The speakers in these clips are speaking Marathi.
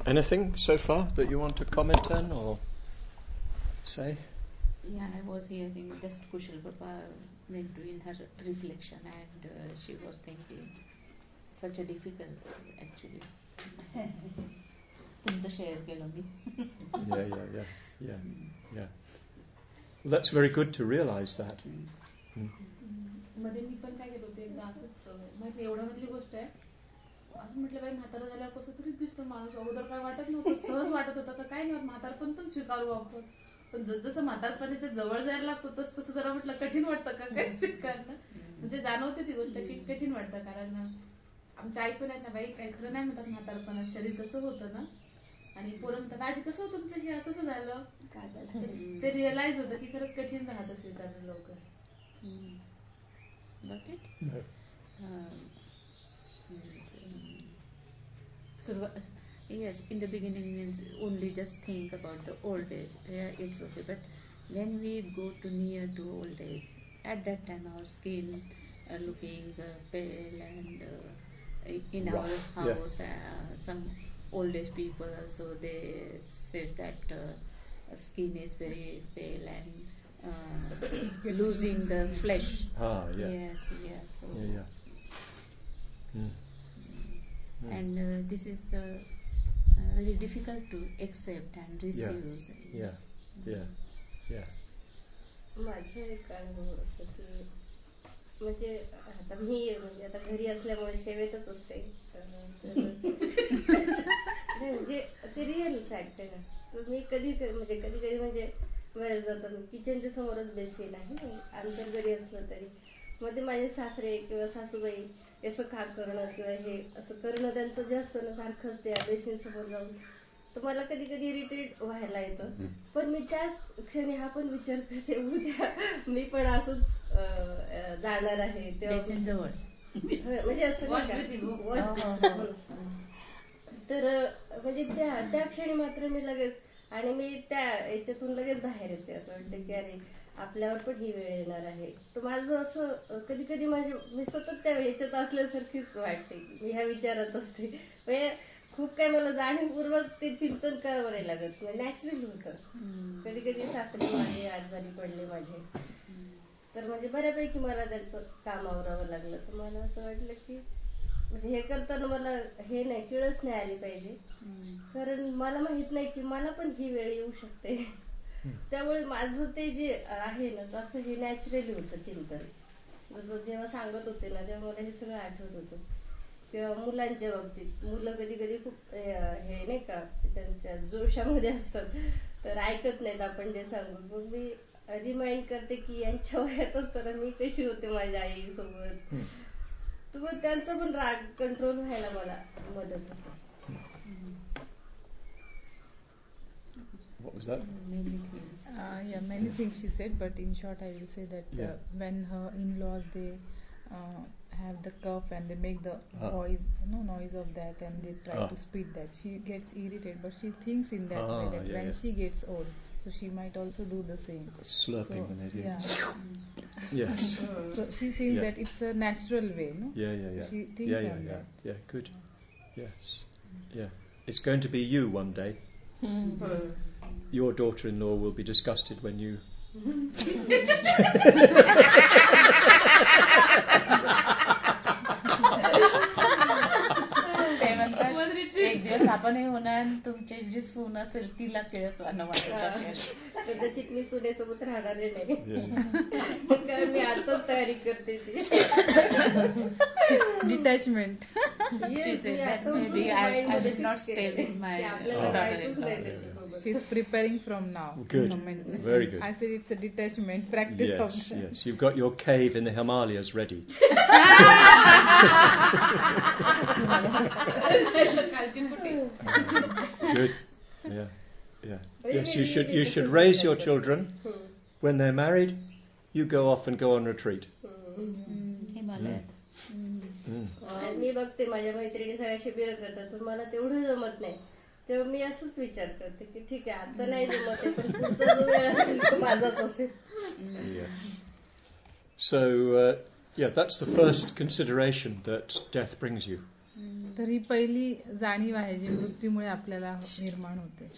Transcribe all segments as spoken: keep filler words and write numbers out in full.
anything so far that you want to comment on or say? Yeah, I was hearing just Kushal Papa went doing her reflection, and uh, she was thinking such a difficult actually. तुमचं शेअर केलं मी. Yeah, yeah, yeah, yeah, yeah. Well, that's very good to realize that. Mm. मध्ये मी पण काय केलं होतं एकदा असंच माहिती एवढ्या मधली गोष्ट आहे असं म्हटलं बाई म्हातारा झाल्यावर कसं तरीच दिसतो माणूस अगोदर काय वाटत नव्हतं सहज वाटत होतं का काय नाही म्हातारपण पण स्वीकारू आपण पण जसं म्हातारपणाच्या जवळ जायला लागतो तसं तसं जरा म्हटलं कठीण वाटतं का काय स्वीकारणं म्हणजे जाणवते ती गोष्ट की कठीण वाटतं कारण आमच्या आई पण आहेत ना बाई काही खरं नाही म्हणतात म्हातारपणात शरीर तसं होतं ना आणि पोरं म्हणतात आजी कसं होतं तुमचं हे असं झालं ते रिअलाइज होतं की खरंच कठीण राहतं स्वीकारणं लवकर. Got it? No. Um, yes, um, survi- yes, in the beginning means only just think about the old age. Yeah, it's okay. But when we go to near to old age, at that time our skin uh, looking uh, pale and uh, in our Rough, house, yeah. uh, some old age people also they says that uh, skin is very pale and uh, losing the flesh. Ah, yeah. Yes, yes. So Yeah, yeah. Mm. Mm. and uh, this is the uh, very difficult to accept and receive. Yeah, Yes. yeah, yeah. माझं एक अनुभव असं की म्हणजे आता मी म्हणजे आता घरी असल्यामुळे सेवेतच असते म्हणजे ते रिअल फॅक्ट आहे ना तर मी कधी म्हणजे कधी कधी म्हणजे बरेच जातं मी किचनच्या समोरच बेसीन आहे आमच्या घरी असलं तरी मध्ये माझे सासरे किंवा सासूबाई असं खा करणं किंवा हे असं करणं त्यांचं जास्त ना सारखं त्या बेसीन समोर जाऊन तर मला कधी कधी इरिटेट व्हायला येतं पण मी त्याच क्षणी हा पण विचार करते उद्या मी पण असंच जाणार आहे तेव्हा जवळ म्हणजे असं तर म्हणजे त्या त्या क्षणी मात्र मी लगेच आणि मी त्या याच्यातून लगेच बाहेर येते असं वाटतं की अरे आपल्यावर पण ही वेळ येणार आहे तर माझं असं कधी कधी माझे मी सतत त्या याच्यात असल्यासारखीच वाटते की मी ह्या विचारात असते म्हणजे खूप काय मला जाणीवपूर्वक ते चिंतन करावं नाही लागत नॅचरल होतं कधी कधी सासरे माझे आजारी पडले माझे तर म्हणजे बऱ्यापैकी मला त्यांचं काम आवरावं लागलं तर मला असं वाटलं की म्हणजे हे करताना मला हे नाही किळच नाही आली पाहिजे कारण मला माहित नाही की मला पण ही वेळ येऊ शकते त्यामुळे माझं ते जे आहे ना तसं हे नॅचरली होतं चिंतन जसं जेव्हा सांगत होते ना तेव्हा मला हे सगळं आठवत होतं किंवा मुलांच्या बाबतीत मुलं कधी कधी खूप हे नाही का त्यांच्या जोशामध्ये असतात तर ऐकत नाहीत आपण जे सांगू मग मी रिमाइंड करते की यांच्या वयात असताना मी कशी होते माझ्या आई सोबत तर मग त्यांचं पण राग कंट्रोल व्हायला मला मदत होते. What was that? Many things. Uh, yeah, many things she said, but in short, I will say that uh, Yeah. when her in-laws they uh, have the cough and they make the Ah. voice, no noise of that, and they try Ah. to spit that, she gets irritated. But she thinks in that Ah, way that yeah, when yeah. she gets old, so she might also do the same. Slurping So, when they do. yeah. Yes. So she thinks Yeah. that it's a natural way, no? Yeah, yeah, So yeah. she thinks yeah, yeah, on yeah. that. Yeah, good. Yes. Yeah. It's going to be you one day. Your daughter-in-law will be disgusted when you एक दिवस आपण हे होणार तुमची जी सून असेल तिला किळसवानं वाटत कदाचित मी सुनेसोबत राहणारे नाही कारण मी आताच तयारी करते ती Detachment. maybe I, I will not stay with my daughter-in-law. She's preparing from now. Good. Mentally. Very good. I said it's a detachment practice yes, of that. yes. You've got your cave in the Himalayas ready. Good. Yeah. Yeah. Yes, you should you should raise your children. When they're married, you go off and go on retreat. हिमालयात मी बघते माझ्या मैत्रिणी सगळ्या शिबिर करतात पण मला तेवढं जमत नाही तेव्हा मी असंच विचार करते की ठीक आहे आता नाही जमत आहे पण पुढचा जो वेळ असेल तो माझाच असेल. So uh, yeah, that's the first consideration that death brings you. तर ही पहिली जाणीव आहे जी मृत्यूमुळे आपल्याला निर्माण होते.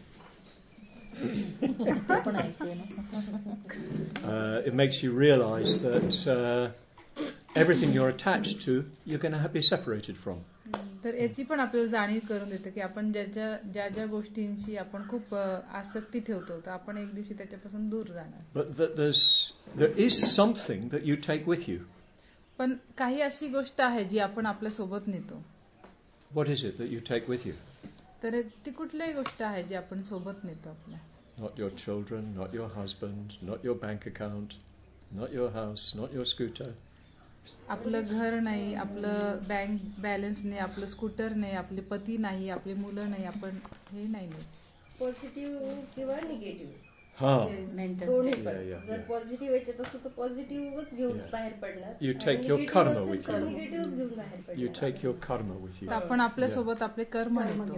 uh, it makes you realize that uh, everything you're attached to, you're going to be separated from. तर याची पण आपल्याला जाणीव करून देते की आपण ज्याच्या ज्या ज्या गोष्टींशी आपण खूप आसक्ती ठेवतो तर आपण एक दिवशी त्याच्यापासून दूर जाणार. But that there's there is something that you take with you. पण काही अशी गोष्ट आहे जी आपण आपल्या सोबत नेतो. What is it that you take with you? तर ती कुठलीही गोष्ट आहे जी आपण सोबत नेतो आपल्या. Not your children, not your husband, not your bank account, not your house, not your scooter. आपलं घर नाही, आपलं बँक बॅलन्स नाही, आपलं स्कूटर नाही, आपले पती नाही, आपले मुलं नाही, आपण हे नाही नाही. पॉझिटिव्ह किंवा निगेटिव्ह. हा. दोन्ही पण. जर पॉझिटिव्ह याच्यात असतो तर पॉझिटिव्हच घेऊन बाहेर पडणार. You take your karma with you. निगेटिव्हच घेऊन बाहेर पडणार. You take your karma with you. आपण आपल्या सोबत आपले कर्म नेतो.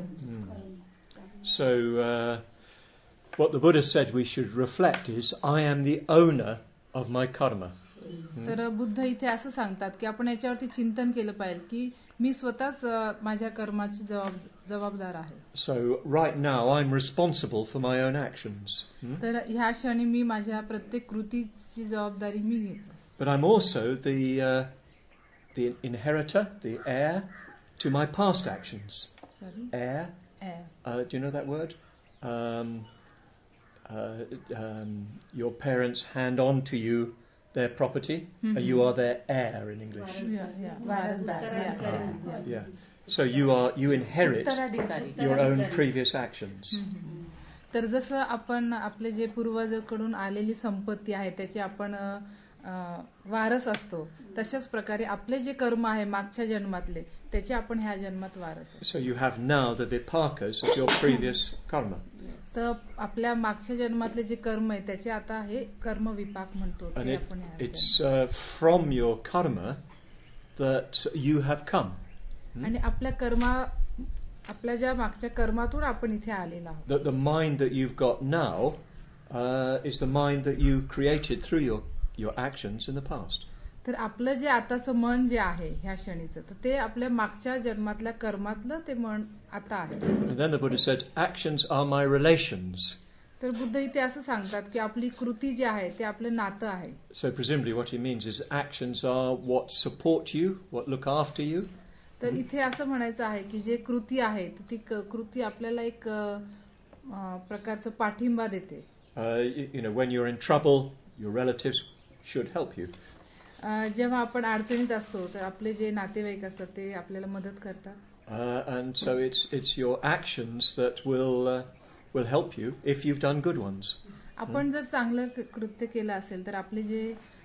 So uh, what the Buddha said we should reflect is, I am the owner of my karma. तर बुद्ध इथे असं सांगतात की आपण याच्यावरती चिंतन केलं पाहिजे की मी स्वतःच माझ्या कर्माची जबाबदार आहे. So right now I'm responsible for my own actions. Hmm? तर ह्या क्षणी मी माझ्या प्रत्येक कृतीची जबाबदारी मी घेतो. But I'm also the uh, the inheritor, the heir to my past actions. Sorry? Heir. Heir. Uh, do you know that word? Um, uh, um, your parents hand on to you their property. Mm-hmm. You are their heir in English. Yeah, yeah. Yeah. yeah. So you are you inherit your own previous actions. Mm-hmm. तर जसं आपण आपले जे पूर्वजांकडून आलेली संपत्ती आहे त्याची आपण वारस असतो तशाच प्रकारे आपले जे कर्म आहे मागच्या जन्मातले त्याचे आपण ह्या जन्मात वारस असतो. So you have now the vipakas of your previous karma. तर आपल्या मागच्या जन्मातले जे कर्म आहे त्याचे आता हे कर्म विपाक म्हणतो. And it, it's uh, from your karma that you have come. Hmm? आणि आपल्या कर्मा आपल्या ज्या मागच्या कर्मातून आपण इथे आलेला आहोत. The, the mind that you've got now uh, is the mind that you created through your your actions in the past. तर आपलं जे आताचं मन जे आहे ह्या क्षणीचं तर ते आपल्या मागच्या जन्मातल्या कर्मातलं ते मन आता आहे. And then the Buddha said, actions are my relations. तर बुद्ध इथे असं सांगतात की आपली कृती जी आहे ते आपलं नातं आहे. So presumably what he means is actions are what support you, what look after you. तर इथे असं म्हणायचं आहे की जे कृती आहे ती कृती आपल्याला एक प्रकारचं पाठिंबा देते. Uh, you, you know, when you're in trouble, your relatives should help you. जेव्हा आपण अडचणीत असतो तर आपले जे नातेवाईक असतात ते आपल्याला मदत करतात. Uh, and so it's it's your actions that will uh, will help you if you've done good ones. आपण जर चांगलं कृत्य केलं असेल तर आपले जे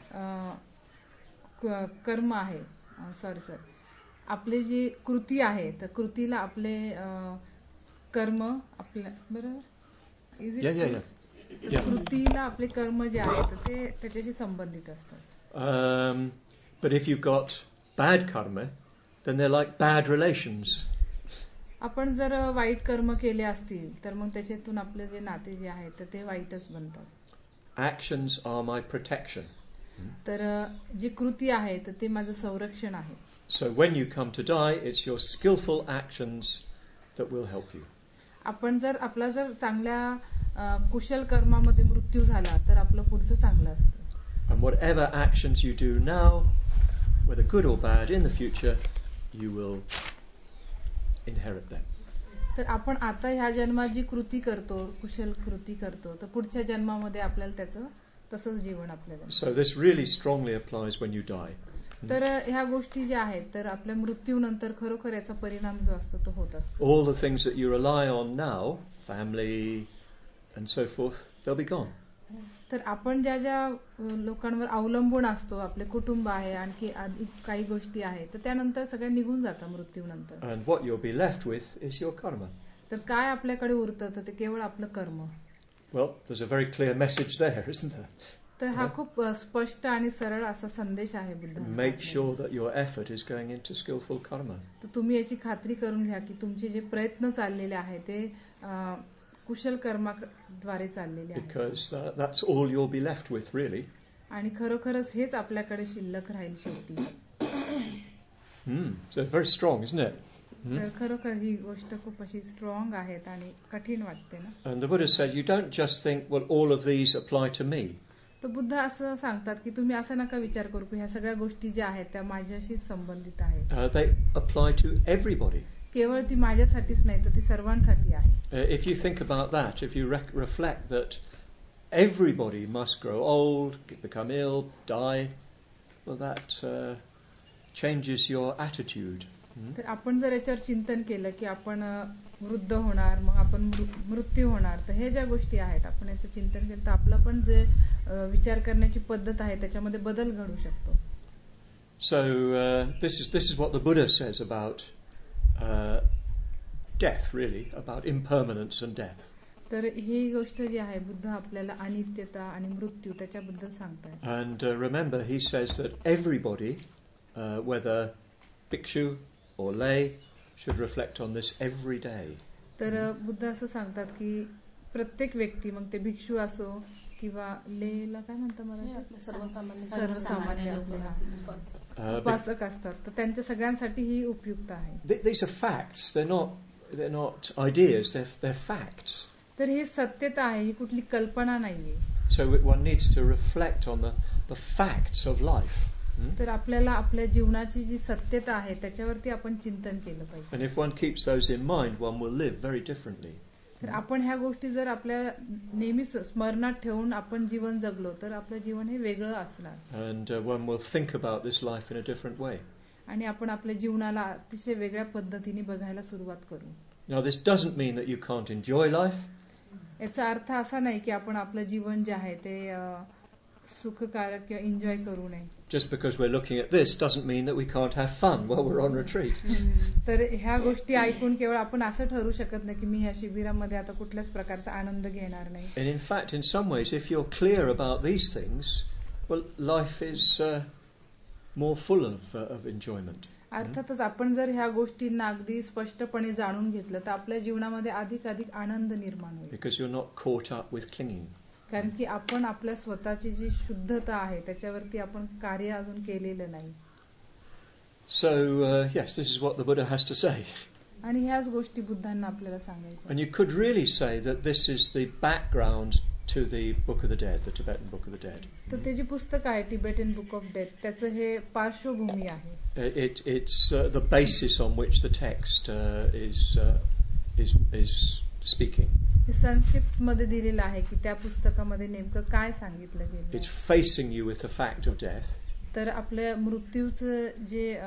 कर्म आहे सॉरी सॉरी आपले जे कृती आहे तर कृतीला आपले कर्म आपल्या बरोबर इज इट कृतीला आपले कर्म जे आहेत ते त्याच्याशी संबंधित असतात. Um, but if you've got bad karma, then they're like bad relations. आपण जर वाईट कर्म केले असतील तर मग त्याच्यातून आपले जे नाते जे आहेत तर ते वाईटच बनतात. Actions are my protection. तर जी कृती आहे तर ते माझं संरक्षण आहे. So when you come to die, it's your skillful actions that will help you. आपण जर आपला जर चांगल्या कुशल कर्मामध्ये मृत्यू झाला तर आपलं पुढचं चांगलं असतं. And whatever actions you do now, whether good or bad, in the future, you will inherit them. तर आपण आता ह्या जन्मात जी कृती करतो कुशल कृती करतो तर पुढच्या जन्मामध्ये आपल्याला त्याचं तसंच जीवन आपल्याला. So this really strongly applies when you die. तर ह्या गोष्टी ज्या आहेत तर आपल्या मृत्यूनंतर खरोखर याचा परिणाम जो असतो तो होत असतो. All the things that you rely on now, family and so forth, they'll be gone. तर आपण ज्या ज्या लोकांवर अवलंबून असतो आपले कुटुंब आहे आणखी काही गोष्टी आहेत तर त्यानंतर सगळ्या निघून जातात मृत्यूनंतर. And what you'll be left with is your karma. तर काय आपल्याकडे उरतं तर ते केवळ आपलं कर्म. Well, there's a very clear message there, isn't there? तर हा खूप स्पष्ट आणि सरळ असा संदेश आहे बुद्धांचा. Make sure that your effort is going into skillful karma. तर तुम्ही याची खात्री करून घ्या की तुमचे जे प्रयत्न चाललेले आहेत ते कुशल कर्माद्वारे चाललेले आहेत. Because uh, that's all you'll be left with, really. आणि खरोखरच हेच आपल्याकडे शिल्लक राहील शेवटी. Mm. So very strong, isn't it? Mm. तर खरोखर ही गोष्ट खूप अशी स्ट्रॉंग आहेत आणि कठीण वाटते ना. And the Buddha said, you don't just think, well, all of these apply to me. तर बुद्ध असं सांगतात की तुम्ही असं नका विचार करू की ह्या सगळ्या गोष्टी ज्या आहेत त्या माझ्याशीच संबंधित आहेत. Uh, they apply to everybody. केवळ ती माझ्यासाठीच नाही तर ती सर्वांसाठी आहे. Uh, if you think about that, if you rec- reflect that everybody must grow old, become ill, die, well, that uh, changes your attitude. Hmm? तर आपण जर याच्यावर चिंतन केलं की आपण अ, वृद्ध होणार, मग आपण मृ- मृत्यू होणार, तर हे ज्या गोष्टी आहेत आपण याचं चिंतन केलं तर आपलं पण जे अ, विचार करण्याची पद्धत आहे त्याच्यामध्ये बदल घडू शकतो. So uh, this is this is what the Buddha says about uh, death, really, about impermanence and death. तर ही गोष्ट जी आहे बुद्ध आपल्याला अनित्यता आणि मृत्यू त्याच्याबद्दल सांगतायत. And uh, remember, he says that everybody, uh, whether bhikshu or lay, should reflect on this every day. तर अ, बुद्ध असं सांगतात की प्रत्येक व्यक्ती, मग ते भिक्षू असो किंवा लेला काय म्हणतात मला सर्वसामान्य सर्वसामान्य आपले, हा, Uh, but उपासक असतात तर त्यांच्या सगळ्यांसाठी ही उपयुक्त आहे. th- these are facts. They're not they're not ideas. They're they're facts. तर ही सत्यता आहे, ही कुठली कल्पना नाहीये. So one needs to reflect on the the facts of life. Hmm? तर आपल्याला आपल्या जीवनाची जी सत्यता आहे त्याच्यावरती आपण चिंतन केलं पाहिजे. And if one keeps those in mind, one will live very differently. तर आपण ह्या गोष्टी जर आपल्या नेहमीच स्मरणात ठेवून आपण जीवन जगलो तर आपलं जीवन हे वेगळं असणार And uh, one will think about this life in a different way. आणि आपण आपल्या जीवनाला अतिशय वेगळ्या पद्धतीने बघायला सुरुवात करू. Now, this doesn't mean that you can't enjoy life. याचा अर्थ असा नाही की आपण आपलं जीवन जे आहे ते अ, सुखकारक किंवा एन्जॉय करू नये. Just because we're looking at this doesn't mean that we can't have fun while we're on retreat. तर ह्या गोष्टी ऐकून केवळ आपण असं ठरू शकत नाही की मी ह्या शिबिरामध्ये आता कुठल्याच प्रकारचा आनंद घेणार नाही. And in fact, in some ways, if you're clear about these things, well, life is uh, more full of, uh, of enjoyment. अर्थातच आपण जर ह्या गोष्टींना अगदी स्पष्टपणे जाणून घेतलं तर आपल्या जीवनामध्ये अधिक अधिक आनंद निर्माण होईल. Because you're not caught up with clinging. कारण की आपण आपल्या स्वतःची जी शुद्धता आहे त्याच्यावरती आपण कार्य अजून केलेलं नाही. So, uh, yes, this is what the Buddha has to say. आणि ह्याच गोष्टी बुद्धांना आपल्याला सांगायच्या. And you could really say that this is the background to the Book of the Dead, the Tibetan Book of the Dead. तर ते जे पुस्तक आहे टिबेटन बुक ऑफ डेथ त्याचं हे पार्श्वभूमी आहे. Uh, It, it's uh, the basis on which the text uh, is, uh, is, is speaking. हे संक्षिप्त मध्ये दिलेलं आहे की त्या पुस्तकामध्ये नेमकं काय सांगितलं गेलं It's आहे. facing you with the fact of death. तर आपल्या मृत्यूचं जे अ,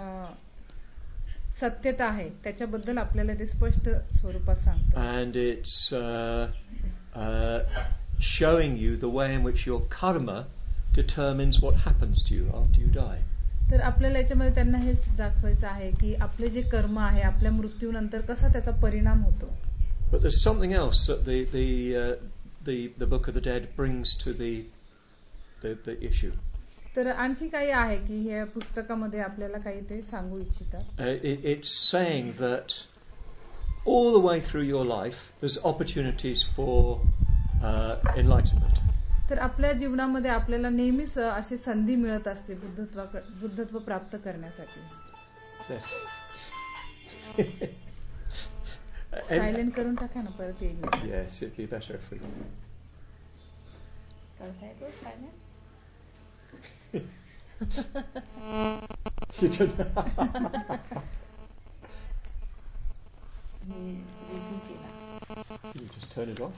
सत्यता आहे त्याच्याबद्दल आपल्याला ते स्पष्ट स्वरूपात सांगतं. And it's uh, uh, showing you the way in which your karma determines what happens to you after you die. तर आपल्याला याच्यामध्ये त्यांना हेच दाखवायचं आहे की आपले जे कर्म आहे आपल्या मृत्यूनंतर कसा त्याचा परिणाम होतो. But there's something else that the the uh, the, the Book of the Dead brings to the the, the issue. तर आणखी काही आहे की ह्या पुस्तकामध्ये आपल्याला काही ते सांगू इच्छितात. Uh, it, it's saying that all the way through your life there's opportunities for uh, enlightenment. तर आपल्या जीवनामध्ये आपल्याला नेहमीच अ, अशी संधी मिळत असते बुद्धत्व बुद्धत्व प्राप्त करण्यासाठी. Yes. सायलेंट करून टाका ना परत एक minute. Yes, it'd be better if we. करताय तो silent? You don't. मी रिसीव केला. You just turn it off.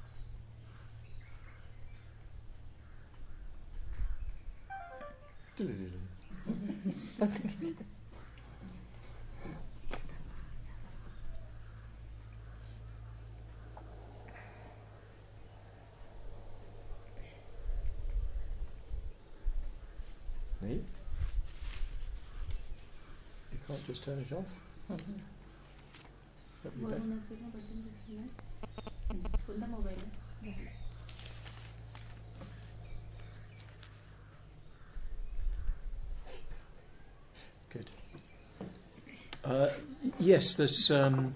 Me? You can't just turn it off. That'd be better. वरून असेल ना बटन दिसलं. कोणता मोबाईल आहे? Good. Uh, yes, there's. Um,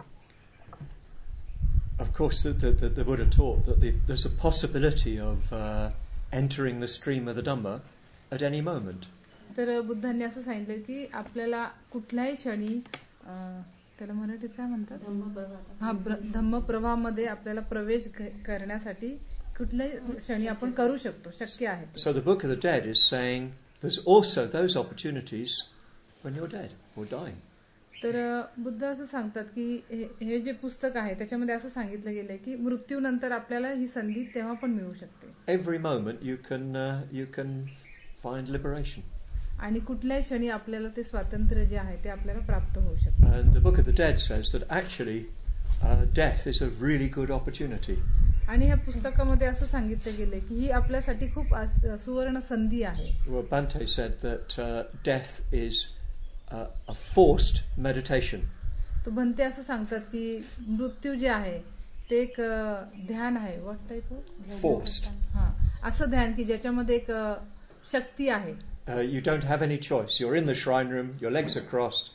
of course, the, the, the Buddha taught that the, there's a possibility of uh, entering the stream of the Dhamma at any moment. तर बुद्धांनी असं सांगितलं की आपल्याला कुठल्याही क्षणी अं, त्याला मराठीत काय म्हणतात, हा धम्मप्रवाहामध्ये आपल्याला प्रवेश करण्यासाठी कुठल्याही क्षणी आपण करू शकतो, शक्य आहे. So the Book of the Dead is saying there's also those opportunities when you're dead or dying. तर बुद्ध असं सांगतात की हे जे पुस्तक आहे त्याच्यामध्ये असं सांगितलं गेलंय की मृत्यूनंतर आपल्याला ही संधी तेव्हा पण मिळू शकते. Every moment you can uh, you can find liberation. आणि कुठल्याही क्षणी आपल्याला ते स्वातंत्र्य जे आहे ते आपल्याला प्राप्त होऊ शकते. And the Book of the Dead says that actually uh, death is a really good opportunity. आणि ह्या पुस्तकामध्ये असं सांगितलं गेलंय की ही आपल्यासाठी खूप सुवर्ण संधी आहे. Well, Bhante said that uh, death is uh, a forced meditation. तो भंते असं सांगतात की मृत्यू जे आहे ते एक ध्यान आहे. What type of forced. हा, असं ध्यान की ज्याच्यामध्ये एक शक्ती आहे. Uh, you don't have any choice. You're in the shrine room, your legs are crossed,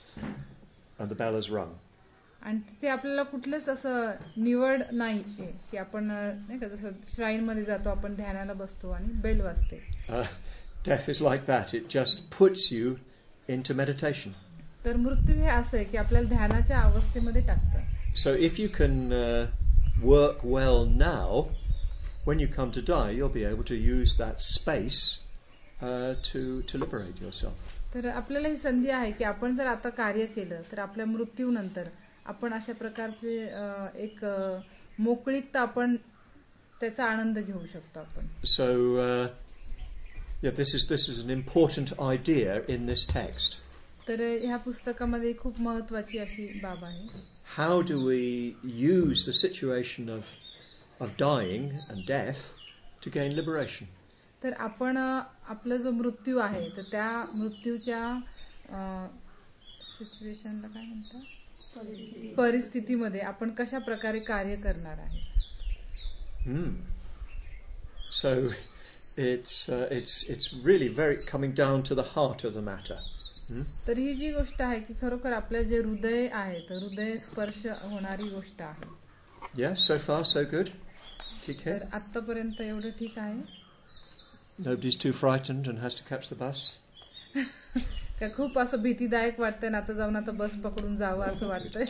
and the bell has rung. आणि तिथे आपल्याला कुठलंच असं निवड नाही की आपण नाही का जसं श्राईन मध्ये जातो आपण ध्यानाला बसतो आणि बेल वाजते. Uh, death is like that. It just puts you into meditation. तर मृत्यू हे असं आहे की आपल्याला ध्यानाच्या अवस्थेमध्ये टाकतं. So if you can uh, work well now, when you come to die, you'll be able to use that space uh, to to liberate yourself. तर आपल्याला ही संधी आहे की आपण जर आता कार्य केलं तर आपल्या मृत्यूनंतर आपण अशा प्रकारचे एक मोकळीकता आपण त्याचा आनंद घेऊ शकतो आपण. So uh, yeah, this is this is an important idea in this text. तर ह्या पुस्तकामध्ये खूप महत्त्वाची अशी बाब आहे. How do we use the situation of of dying and death to gain liberation? तर आपण आपला जो मृत्यू आहे तर त्या मृत्यूच्या सिच्युएशनला काय म्हणतात, परिस्थितीमध्ये आपण कशा प्रकारे कार्य करणार आहे. Hmm. So it's uh, it's it's really very coming down to the heart of the matter. Hmm? तर ही जी गोष्ट आहे की खरोखर आपल्या जे हृदय आहे तर हृदय स्पर्श होणारी गोष्ट आहे. Yeah, so far so good. ठीक है. तर आतापर्यंत एवढं ठीक आहे. Nobody's too frightened and has to catch the bus. का खूप असं भीतीदायक वाटतंय ना आता जाऊन आता बस पकडून जावं असं वाटतंय.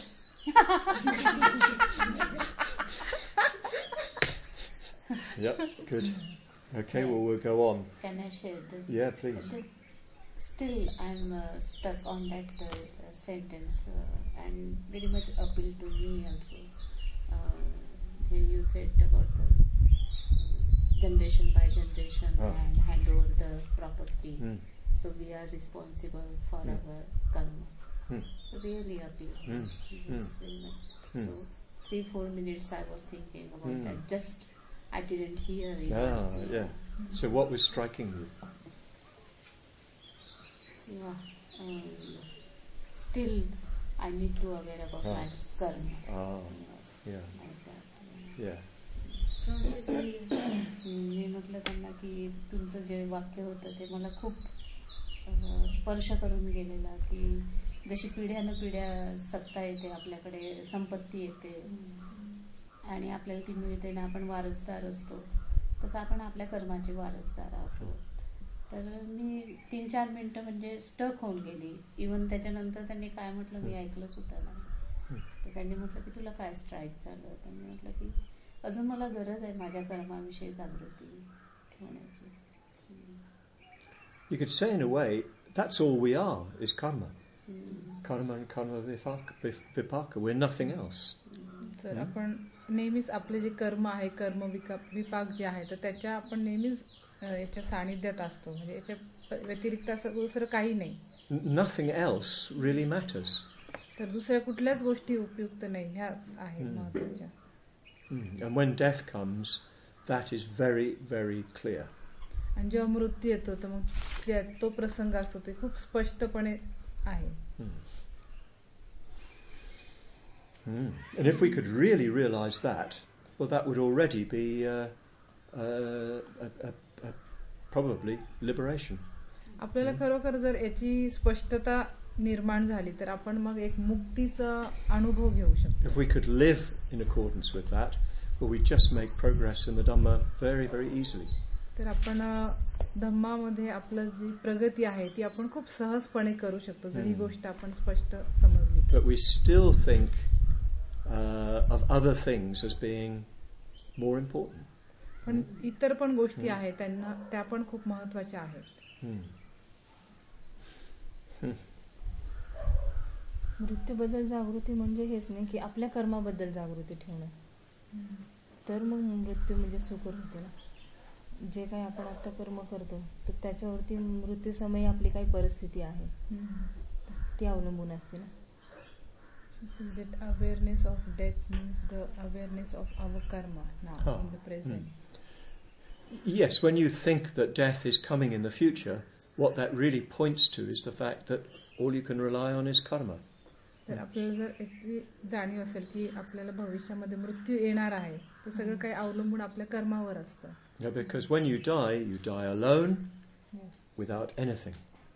Yep, good. Okay, well we'll go on. Can I share this? Yeah, please. This, still I'm uh, stuck on that uh, sentence uh, and very much appeal to me also. Uh, when you said about the generation by generation oh. and hand over the property. Mm. So we are responsible for mm. our karma. Mm. So really appeal. Mm. Yes, very much. Mm. So three, four minutes I was thinking about mm. that. Just I didn't hear it. Ah, yeah. So what was striking you? Yeah. Um, still I need to aware about ah. my karma. Ah, yes, yeah. like that. Yeah. मी म्हटलं त्यांना की तुमचं जे वाक्य होतं ते मला खूप स्पर्श करून गेलेला की जशी पिढ्यानं पिढ्या सत्ता येते आपल्याकडे, संपत्ती येते आणि आपल्याला ती मिळते ना आपण वारसदार असतो, तसं आपण आपल्या कर्माचे वारसदार आहोत. तर मी तीन चार मिनिटं म्हणजे स्टक होऊन गेली. इव्हन त्याच्यानंतर त्यांनी काय म्हटलं मी ऐकलं सुद्धा नाही. तर त्यांनी म्हटलं की तुला काय स्ट्राईक झालं. त्यांनी म्हटलं की अजून मला गरज आहे माझ्या कर्माविषयी जागृती ठेवण्याची. You could say in a way that's all we are is karma. Hmm. Karma and karma vipaka, vipaka. We're nothing else. तर आपण नेहमीच आपले जे कर्म आहे, कर्म विपाक जे आहे तर त्याच्या आपण नेहमीच याच्या सानिध्यात असतो. म्हणजे याच्या व्यतिरिक्त असं दुसरं काही नाही. Nothing else really matters. तर दुसऱ्या कुठल्याच गोष्टी उपयुक्त नाही, ह्याच आहेत महत्त्वाच्या. And when death comes, that is very, very clear. आणि जेव्हा मृत्यू येतो तर मग तो प्रसंग असतो ते खूप स्पष्टपणे आहे. Hmm. Hmm. And if we could really realize that, well, that would already be uh, uh, a, a, a probably liberation. आपल्याला खरोखर जर याची स्पष्टता निर्माण झाली तर आपण मग एक मुक्तीचा अनुभव घेऊ शकतो. If we could live in accordance with that, well, we just make progress in the Dhamma very, very easily. तर आपण धम्मामध्ये आपलं जी प्रगती आहे ती आपण खूप सहजपणे करू शकतो जर ही गोष्ट आपण स्पष्ट समजली. But we still think uh, of other things as being more important. पण इतर पण गोष्टी आहेत त्यांना त्या पण खूप महत्त्वाच्या आहेत. Hmm. मृत्यूबद्दल जागृती म्हणजे हेच नाही की आपल्या कर्माबद्दल जागृती ठेवणं. तर मग मृत्यू म्हणजे सुकर होते ना. जे काही आपण आता कर्म करतो तर त्याच्यावरती मृत्यू समयी आपली काही परिस्थिती आहे ती अवलंबून असते ना. So that awareness of death means the awareness of our karma now Oh. in the present. Hmm. Yes, when you think that death is coming in the future, what that really points to is the fact that all you can rely on is karma. तर आपल्याला जर याची जाणीव असेल की आपल्याला भविष्यामध्ये मृत्यू येणार आहे तर सगळं काही अवलंबून आपल्या कर्मावर असतं. Yeah, because when you die, you die alone, without anything.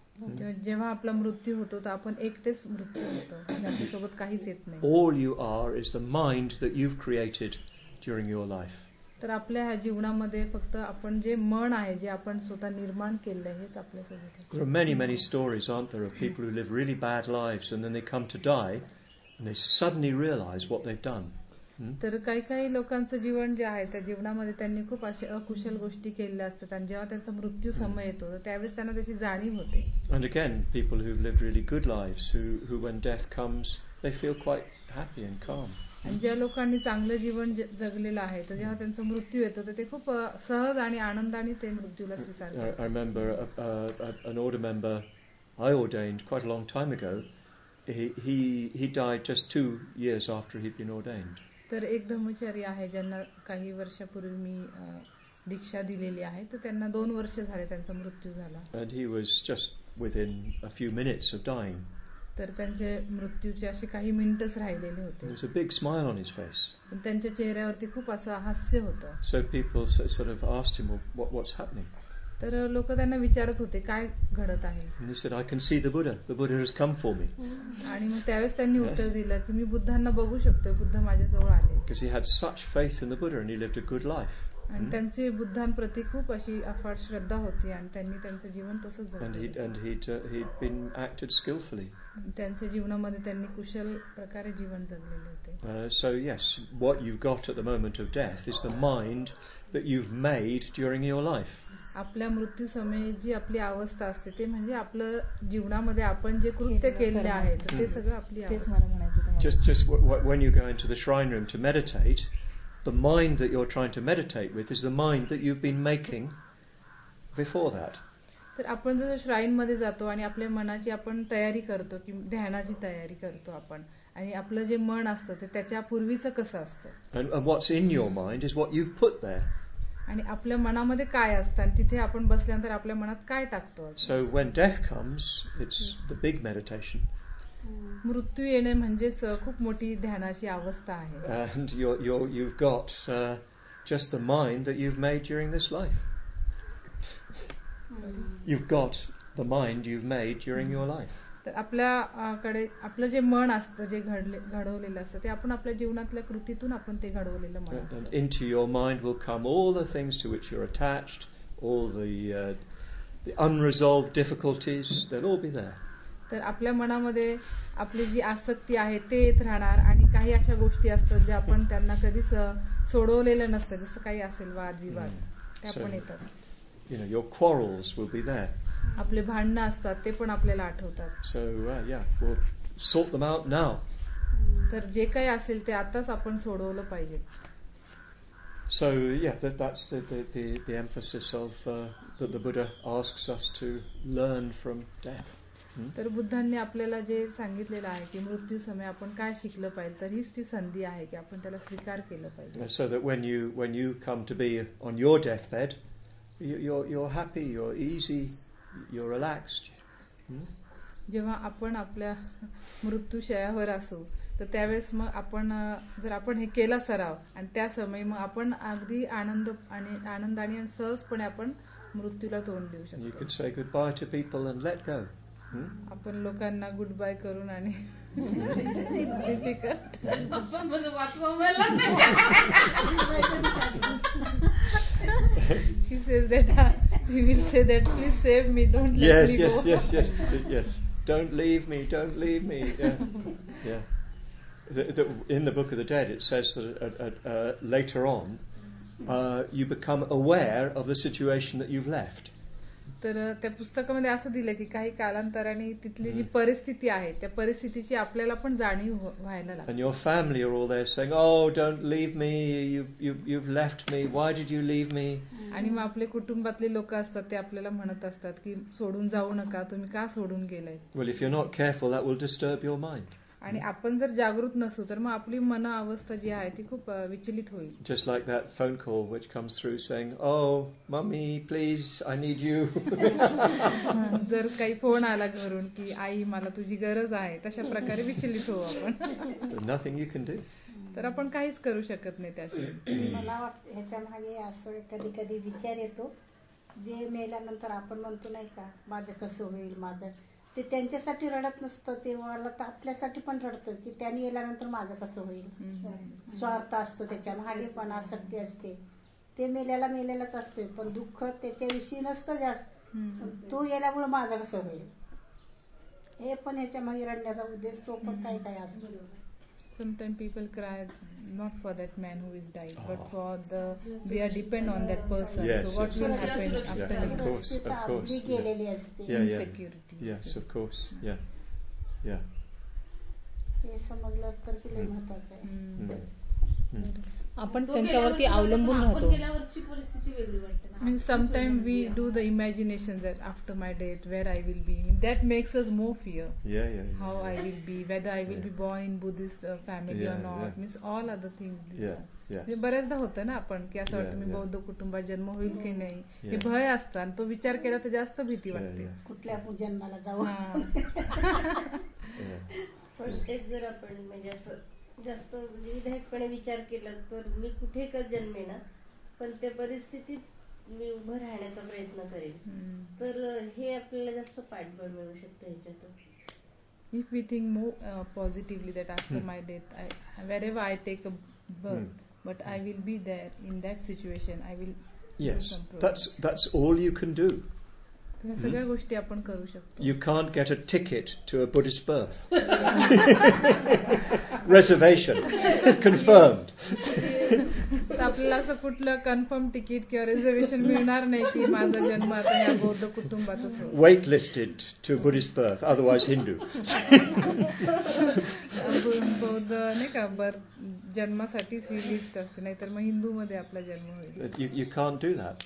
जेव्हा आपला मृत्यू होतो तर आपण एकटेच मृत्यू होतो म्हणजे आपल्यासोबत काहीच येत नाही. All you are is the mind that you've created during your life. तर आपल्या ह्या जीवनामध्ये फक्त आपण जे मन आहे जे आपण स्वतः निर्माण केलं आहे हेच आपल्यासोबत आहे. There are many, many stories, aren't there, of people who live really bad lives and then they come to die and they suddenly realize what they've done. Hmm? तर काही काही लोकांचं जीवन जे आहे त्या जीवनामध्ये त्यांनी खूप असे अकुशल गोष्टी केलेल्या असतात आणि जेव्हा त्यांचा मृत्यू समय येतो तर त्यावेळेस त्यांना त्याची जाणीव होते. And again, people who've lived really good lives, who, who when death comes, they feel quite happy and calm. आणि ज्या लोकांनी चांगलं जीवन जगलेलं आहे तर जेव्हा त्यांचा मृत्यू येतो तर ते खूप सहज आणि आनंदाने ते मृत्यूला स्वीकारतात. I remember a, a, an order member I ordained quite a long time ago. He, he, he died just two years after he'd been ordained. तर एक धर्मचारी आहे ज्यांना काही वर्षापूर्वी मी दीक्षा दिलेली आहे तर त्यांना दोन वर्ष झाले त्यांचा मृत्यू झाला. And he was just within a few minutes of dying. तर त्यांचे मृत्यूचे असे काही मिनिटच राहिलेले होते. There was a big smile on his face. पण त्यांच्या चेहऱ्यावरती खूप असं हास्य होतं. So people sort of asked him, well, what, what's happening? तर लोक त्यांना विचारत होते काय घडत आहे. And he said, I can see the Buddha. The Buddha has come for me. आणि मग त्यावेळेस त्यांनी उत्तर दिलं की मी बुद्धांना बघू शकतोय, बुद्ध माझ्याजवळ आले. Because he had such faith in the Buddha and he lived a good life. आणि त्यांची बुद्धांप्रती खूप अशी अफाट श्रद्धा होती आणि त्यांनी त्यांचं जीवन तसंच And he'd, जगलं. and he'd, uh, he'd been acted skillfully. त्यांच्या जीवनामध्ये त्यांनी कुशल प्रकारे जीवन जगलेले होते. Uh, so yes, what you've got at the moment of death is the mind that you've made during your life. आपल्या मृत्यू समयी जी आपली अवस्था असते ते म्हणजे आपलं जीवनामध्ये आपण जे कृत्य केलेले आहे तर ते सगळं आपली तेच मला म्हणायचं. Just, just w- w- when you go into the shrine room to meditate, the mind that you're trying to meditate with is the mind that you've been making before that. तर आपण जसं श्राईन मध्ये जातो आणि आपल्या मनाची आपण तयारी करतो की ध्यानाची तयारी करतो आपण आणि आपलं जे मन असतं ते त्याच्या पूर्वीचं कसं असतं. And, and what's in your mind is what you've put there. आणि आपल्या मनामध्ये काय असतं आणि तिथे आपण बसल्यानंतर आपल्या मनात काय टाकतो. So when death comes, it's the big meditation. मृत्यू येणे म्हणजेच खूप मोठी ध्यानाची अवस्था आहे. And you're, you're, you've got uh, just the mind that you've made during this life. You've got the mind you've made during your life. तर आपल्याकडे आपलं जे मन असतं जे घडले घडवलेलं असतं ते आपण आपल्या जीवनातल्या कृतीतून आपण ते घडवलेलं मन And असतं. into your mind will come all the things to which you're attached, all the, uh, the unresolved difficulties, they'll all be there. तर आपल्या मनामध्ये आपली जी आसक्ती आहे ते येत राहणार आणि काही अशा गोष्टी असतात ज्या आपण त्यांना कधीच सोडवलेलं नसतं जसं काही असेल वादविवाद त्या पण येतात. You know, your quarrels will be there. आपले भांडणं असतात ते पण आपल्याला आठवतात. So uh, yeah, we'll sort them out now. तर जे काही असेल ते आताच आपण सोडवलं पाहिजे. So yeah, that, that's the, the, the, the emphasis of uh, that the Buddha asks us to learn from death. Hmm? तर बुद्धांनी आपल्याला जे सांगितलेलं आहे की मृत्यू समय आपण काय शिकलं पाहिजे तर हीच ती संधी आहे की आपण त्याला स्वीकार केलं पाहिजे. So that when you when you come to be on your deathbed, you, you're you're happy, you're easy, you're relaxed. Hmm? जेव्हा आपण आपल्या मृत्यूशयावर असू तर त्यावेळेस मग आपण जर आपण हे केला सराव आणि त्या समयी मग आपण अगदी आनंद आणि आनंदाने आणि सहजपणे आपण मृत्यूला तोंड देऊ You शकतो. could say goodbye to people and let go. Hmm? आपण लोकांना गुड बाय करून आणि It's difficult. आपण मला वाचवा मला She says that uh, we will say that please save me, don't let Yes, me yes, go. yes, yes, yes. Don't leave me, don't leave me. Yeah, yeah. The, the, in the Book of the Dead, it says that uh, uh, uh, later on, uh, you become aware of the situation that you've left. तर uh, त्या पुस्तकामध्ये असं दिलं की काही कालांतराने तिथली जी परिस्थिती आहे त्या परिस्थितीची आपल्याला पण जाणीव व्ह- व्हायला लागते. And your family are all there saying, "Oh, don't leave me. You, you, you've left me. Why did you leave me?" आणि मग आपले कुटुंबातले लोक असतात ते आपल्याला म्हणत असतात की सोडून जाऊ नका, तुम्ही का सोडून गेलाय. Well, if you're not careful, that will disturb your mind. आणि आपण जर जागृत नसू तर मग आपली मन अवस्था जी आहे ती खूप अ, विचलित होईल. Just like that phone call which comes through saying, "Oh, mummy, please, I need you." जर काही फोन आला घरून की आई मला तुझी गरज आहे, तशा प्रकारे विचलित होऊ आपण. There's nothing you can do. तर आपण काहीच करू शकत नाही त्याशिवाय. मला वाटतं ह्याच्या मागे असं कधी कधी विचार येतो, जे मेल्यानंतर आपण म्हणतो नाही का, माझं कसं होईल, माझं ते त्यांच्यासाठी रडत नसतं, ते मला तर आपल्यासाठी पण रडतं की त्यांनी गेल्यानंतर माझं कसं होईल. स्वार्थ असतो त्याच्या मागे, पण आसक्ती असते. ते मेल्याला मेलेलाच असतोय, पण दुःख त्याच्याविषयी नसतं जास्त, तो गेल्यामुळे माझं कसं होईल, हे पण ह्याच्या मागे रडण्याचा उद्देश तो पण काय काय असतो. Sometimes people cry not for that man who is died, but for the we are depend on that person. Yes, So what yes, will yes. happen Yeah, after of him? course, of course. आपली Yeah. गेलेली असते. Yeah, yeah. Insecurity. Yes, of course. Yeah, yeah. हे समजलं तर की लई महत्वाचं आहे. Hmm. Mm. Mm. आपण तो त्यांच्यावरती गेल्यावर अवलंबून आपण राहतो. गेल्यावरची परिस्थिती वेगळी वाटते ना. Means sometimes we do the imagination that after my death where I will be. That makes us more fear. Yeah, yeah, yeah. How I will be, whether I will be born in Buddhist uh, family or Yeah, not. yeah. Means all other things. these Yeah, are. yeah. म्हणजे बऱ्याचदा होतं ना आपण की असं Yeah, वाटतं मी yeah. बौद्ध कुटुंबात जन्म होईल की नाही, हे Yeah. भय असतं आणि तो विचार केला तर जास्त भीती Yeah, वाटते. yeah, कुठल्या जन्माला जाऊ. हा. yeah. पण तेच जर आपण म्हणजे असं जास्त म्हणजे विधायकपणे विचार केला तर मी कुठे का जन्मे ना, पण त्या परिस्थितीत मी उभं राहण्याचा प्रयत्न करेन. हम्म. तर हे आपल्याला जास्त पाठबळ मिळू शकतं ह्याच्यातून. If we think more uh, positively that after my death, I, wherever I take a birth, but I will be there in that situation, I will do Yes, some progress. that's that's all you can do. तर ह्या सगळ्या गोष्टी आपण करू शकतो. You can't get a ticket to a Buddhist birth. Reservation confirmed. तर आपल्याला असं कुठलं कन्फर्म तिकीट किंवा रिझर्वेशन मिळणार नाही की माझा जन्म आता या बौद्ध कुटुंबातच हो. Waitlisted to Buddhist birth, otherwise Hindu. बौद्ध नाही का बर जन्मासाठीच ही लिस्ट असते, नाहीतर मग हिंदू मध्ये आपला जन्म होईल. You, you can't do that.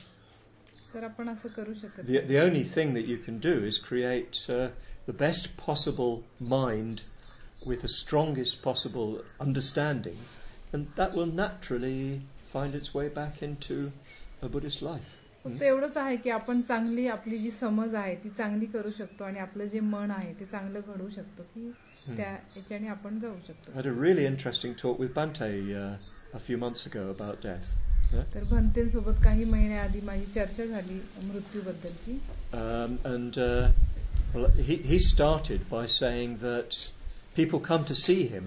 तर आपण असं करू शकत The, the only thing that you can do is create uh, the best possible mind with the strongest possible understanding, and that will naturally find its way back into a Buddhist life. फक्त एवढंच आहे की आपण चांगली आपली जी समज आहे ती चांगली करू शकतो आणि आपलं जे मन आहे ते चांगलं घडवू शकतो की त्या याच्याने आपण जाऊ शकतो. I had a really interesting talk with Bante uh, a few months ago about death. Yeah? तर भंतेंसोबत काही महिन्याआधी माझी चर्चा झाली मृत्यूबद्दलची. Um, and uh, well, he, he started by saying that people come to see him,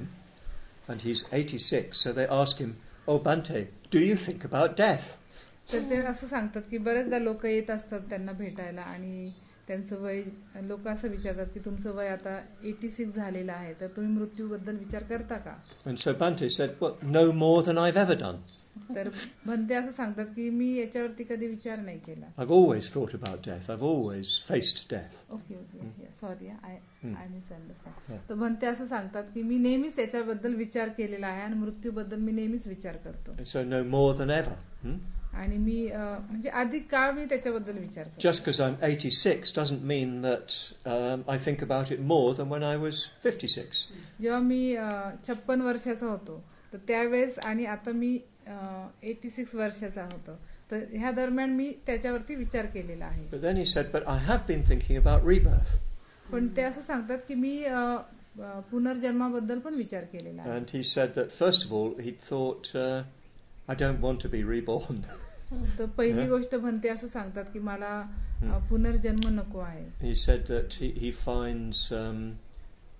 and he's eighty-six, so they ask him, "Oh, Bante, do you think about death?" तर ते असं सांगतात की बरेचदा लोक येत असतात त्यांना भेटायला आणि त्यांचं वय, लोक असं विचारतात की तुमचं वय आता एटी सिक्स झालेलं आहे, तर तुम्ही मृत्यूबद्दल विचार करता का? And so Bante said, "Well, no more than I've ever done. तर भंते असं सांगतात की मी याच्यावरती कधी विचार नाही केला. I've always thought about death. I've always faced death." Okay okay sorry I I misunderstand. Yeah. तर भंते असं सांगतात की मी नेहमीच याच्याबद्दल विचार केलेला आहे आणि मृत्यूबद्दल मी नेहमीच विचार करतो. So no more than ever. Hmm? आणि मी अं, म्हणजे अधिक काळ मी त्याच्याबद्दल विचार करतो. Just because I'm eighty-six doesn't mean that um, I think about it more than when I was fifty-six. जेव्हा मी छप्पन वर्षाचा होतो तर त्यावेळेस आणि आता मी एटी सिक्स वर्षाचा होतो, तर ह्या दरम्यान मी त्याच्यावरती विचार केलेला आहे. But then he said, "But I have been thinking about rebirth." पण ते असं सांगतात की मी अं, अं, पुनर्जन्माबद्दल पण विचार केलेला आहे. And he said that first of all he thought, uh, "I don't want to be reborn." तर पहिली Yeah. गोष्ट म्हणते असं सांगतात की मला अं, पुनर्जन्म नको आहे. He said that he, he finds um,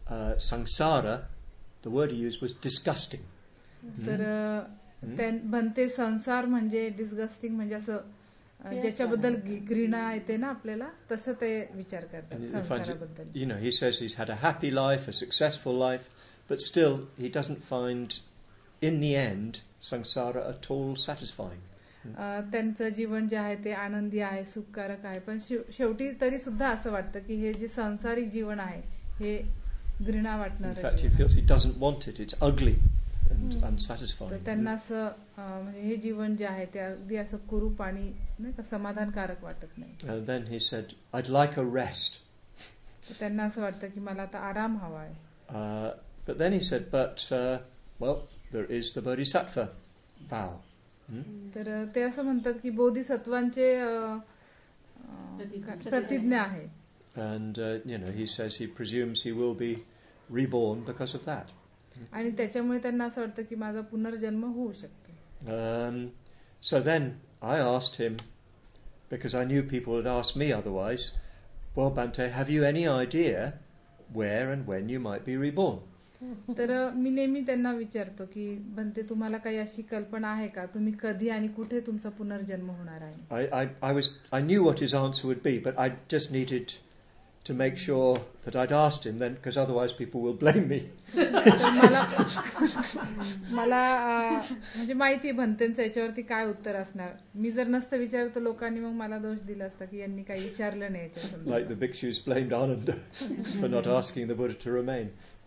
uh, samsara, the word he used was disgusting. तर त्यां- बनते संसार म्हणजे डिस्गस्टिंग म्हणजे असं अ, ज्याच्याबद्दल घि- घृणा येते ना आपल्याला तसं ते विचार करतात And he finds it, संसाराबद्दल. you know, he says he's had a happy life, a successful life, but still he doesn't find, in the end, samsara at all satisfying. अ, त्यांचं जीवन जे आहे ते आनंदी आहे, सुखकारक आहे, पण शेव- शेवटी तरी सुद्धा असं वाटतं की हे जे सांसारिक जीवन आहे हे घृणा In वाटणार fact, he feels he doesn't want it. It's ugly and तर unsatisfying. त्यांना असं अ, म्हणजे हे जीवन जे आहे ते अगदी असं कुरूप आणि नाही का समाधानकारक वाटत नाही. And then he said, I'd like a rest. तर त्यांना असं वाटतं की मला आता आराम हवा आहे. Uh, but then he said, but, uh, well, there is the bodhisattva vow. Hmm? तर अ, ते असं म्हणतात की बोधिसत्वांचे अ, अ, काय- प्रतिज्ञा आहे. And, uh, you know, he says he presumes he will be reborn because of that. आणि त्याच्यामुळे त्यांना असं वाटतं की माझा पुनर्जन्म होऊ शकतो. Um, so then I asked him, because I knew people would ask me otherwise, well, Bhante, have you any idea where and when you might be reborn? तर अ, मी नेहमी त्यांना विचारतो की बनते तुम्हाला काही अशी कल्पना आहे का तुम्ही कधी आणि कुठे तुमचा पुनर्जन्म होणार आहे. I, I, I was I knew what his answer would be, but I just needed to make sure that I'd asked him then, because otherwise people will blame me. तर मला मला अ, म्हणजे माहिती आहे भंतेंचं याच्यावरती काय उत्तर असणार. मी जर नसतं विचारलं तर लोकांनी मग मला दोष दिला असता की यांनी काही विचारलं नाही याच्यावर. Like the bhikshus blamed Ananda for not asking the Buddha to remain.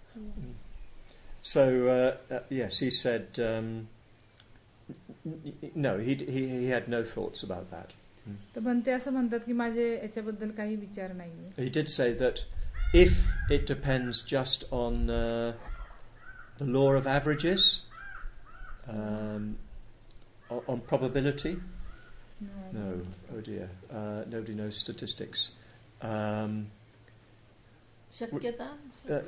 So uh, uh, yes, he said um, no. He, he he had no thoughts about that. तर भंते असं म्हणतात की माझे याच्याबद्दल काही विचार नाहीये. He did say that if it depends just on uh, the law of averages, um, o- on probability. No, oh dear, uh, nobody knows statistics. Um, शक्यता uh,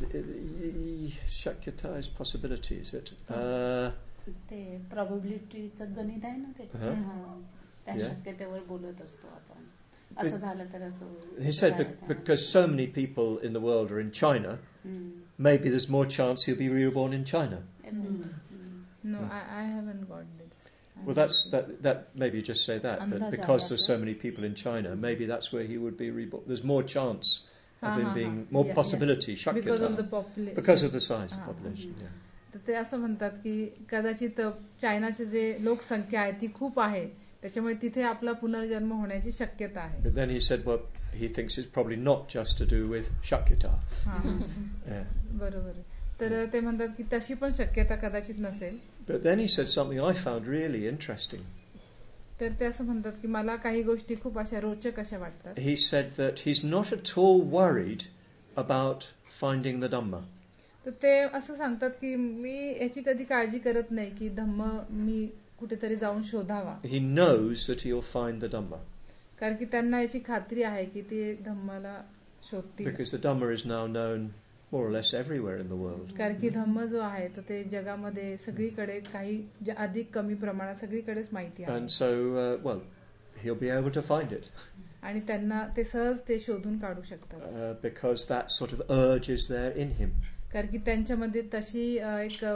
Shakyata is possibility, is it? Uh, ते प्रॉबिलिटीचं गणित आहे ना ते. Uh-huh. हा. त्या Yeah. शक्यतेवर बोलत असतो आपण. असं झालं तर असं होईल. he said झालं be- तर- because so many people in the world are in China, हम्म. maybe there's more chance he'll be reborn in China. Hmm. No I I haven't got this. Well, that's that. That maybe just say that, but Andaza because there's so also. many people in China, maybe that's where he would be reborn. There's more chance of Ha, him ha, ha. being more Yeah, possibility. yeah. Shakyata, Because of the population. because of the size of the Ah, population. Yeah. तर ते असं म्हणतात की कदाचित चायनाची जे लोकसंख्या आहे ती खूप आहे त्याच्यामुळे तिथे आपला पुनर्जन्म होण्याची शक्यता आहे. But then he said, well, he thinks it's probably not just to do with Shakyata. हा, हा. Yeah. बरोबर आहे. तर ते म्हणतात की तशी पण शक्यता कदाचित नसेल. But then he said something I found really interesting. तर ते असं म्हणतात की मला काही गोष्टी खूप अशा रोचक अशा वाटतात. He said that he's not at all worried about finding the Dhamma. तर ते असं सांगतात की मी याची कधी काळजी करत नाही की धम्म मी कुठेतरी जाऊन शोधावा. He knows that he'll find the Dhamma. कारण की त्यांना याची खात्री आहे की ते धम्माला शोधतील. Because the Dhamma is now known more or less everywhere in the world. कारण की धम्म जो आहे तर ते जगामध्ये सगळीकडे काही जे अधिक कमी प्रमाणात सगळीकडेच माहिती आहे. And so, uh, well, he'll be able to find it. आणि त्यांना ते सहज ते शोधून काढू शकतात. Uh, because that sort of urge is there in him. कारण की त्यांच्यामध्ये तशी अ, एक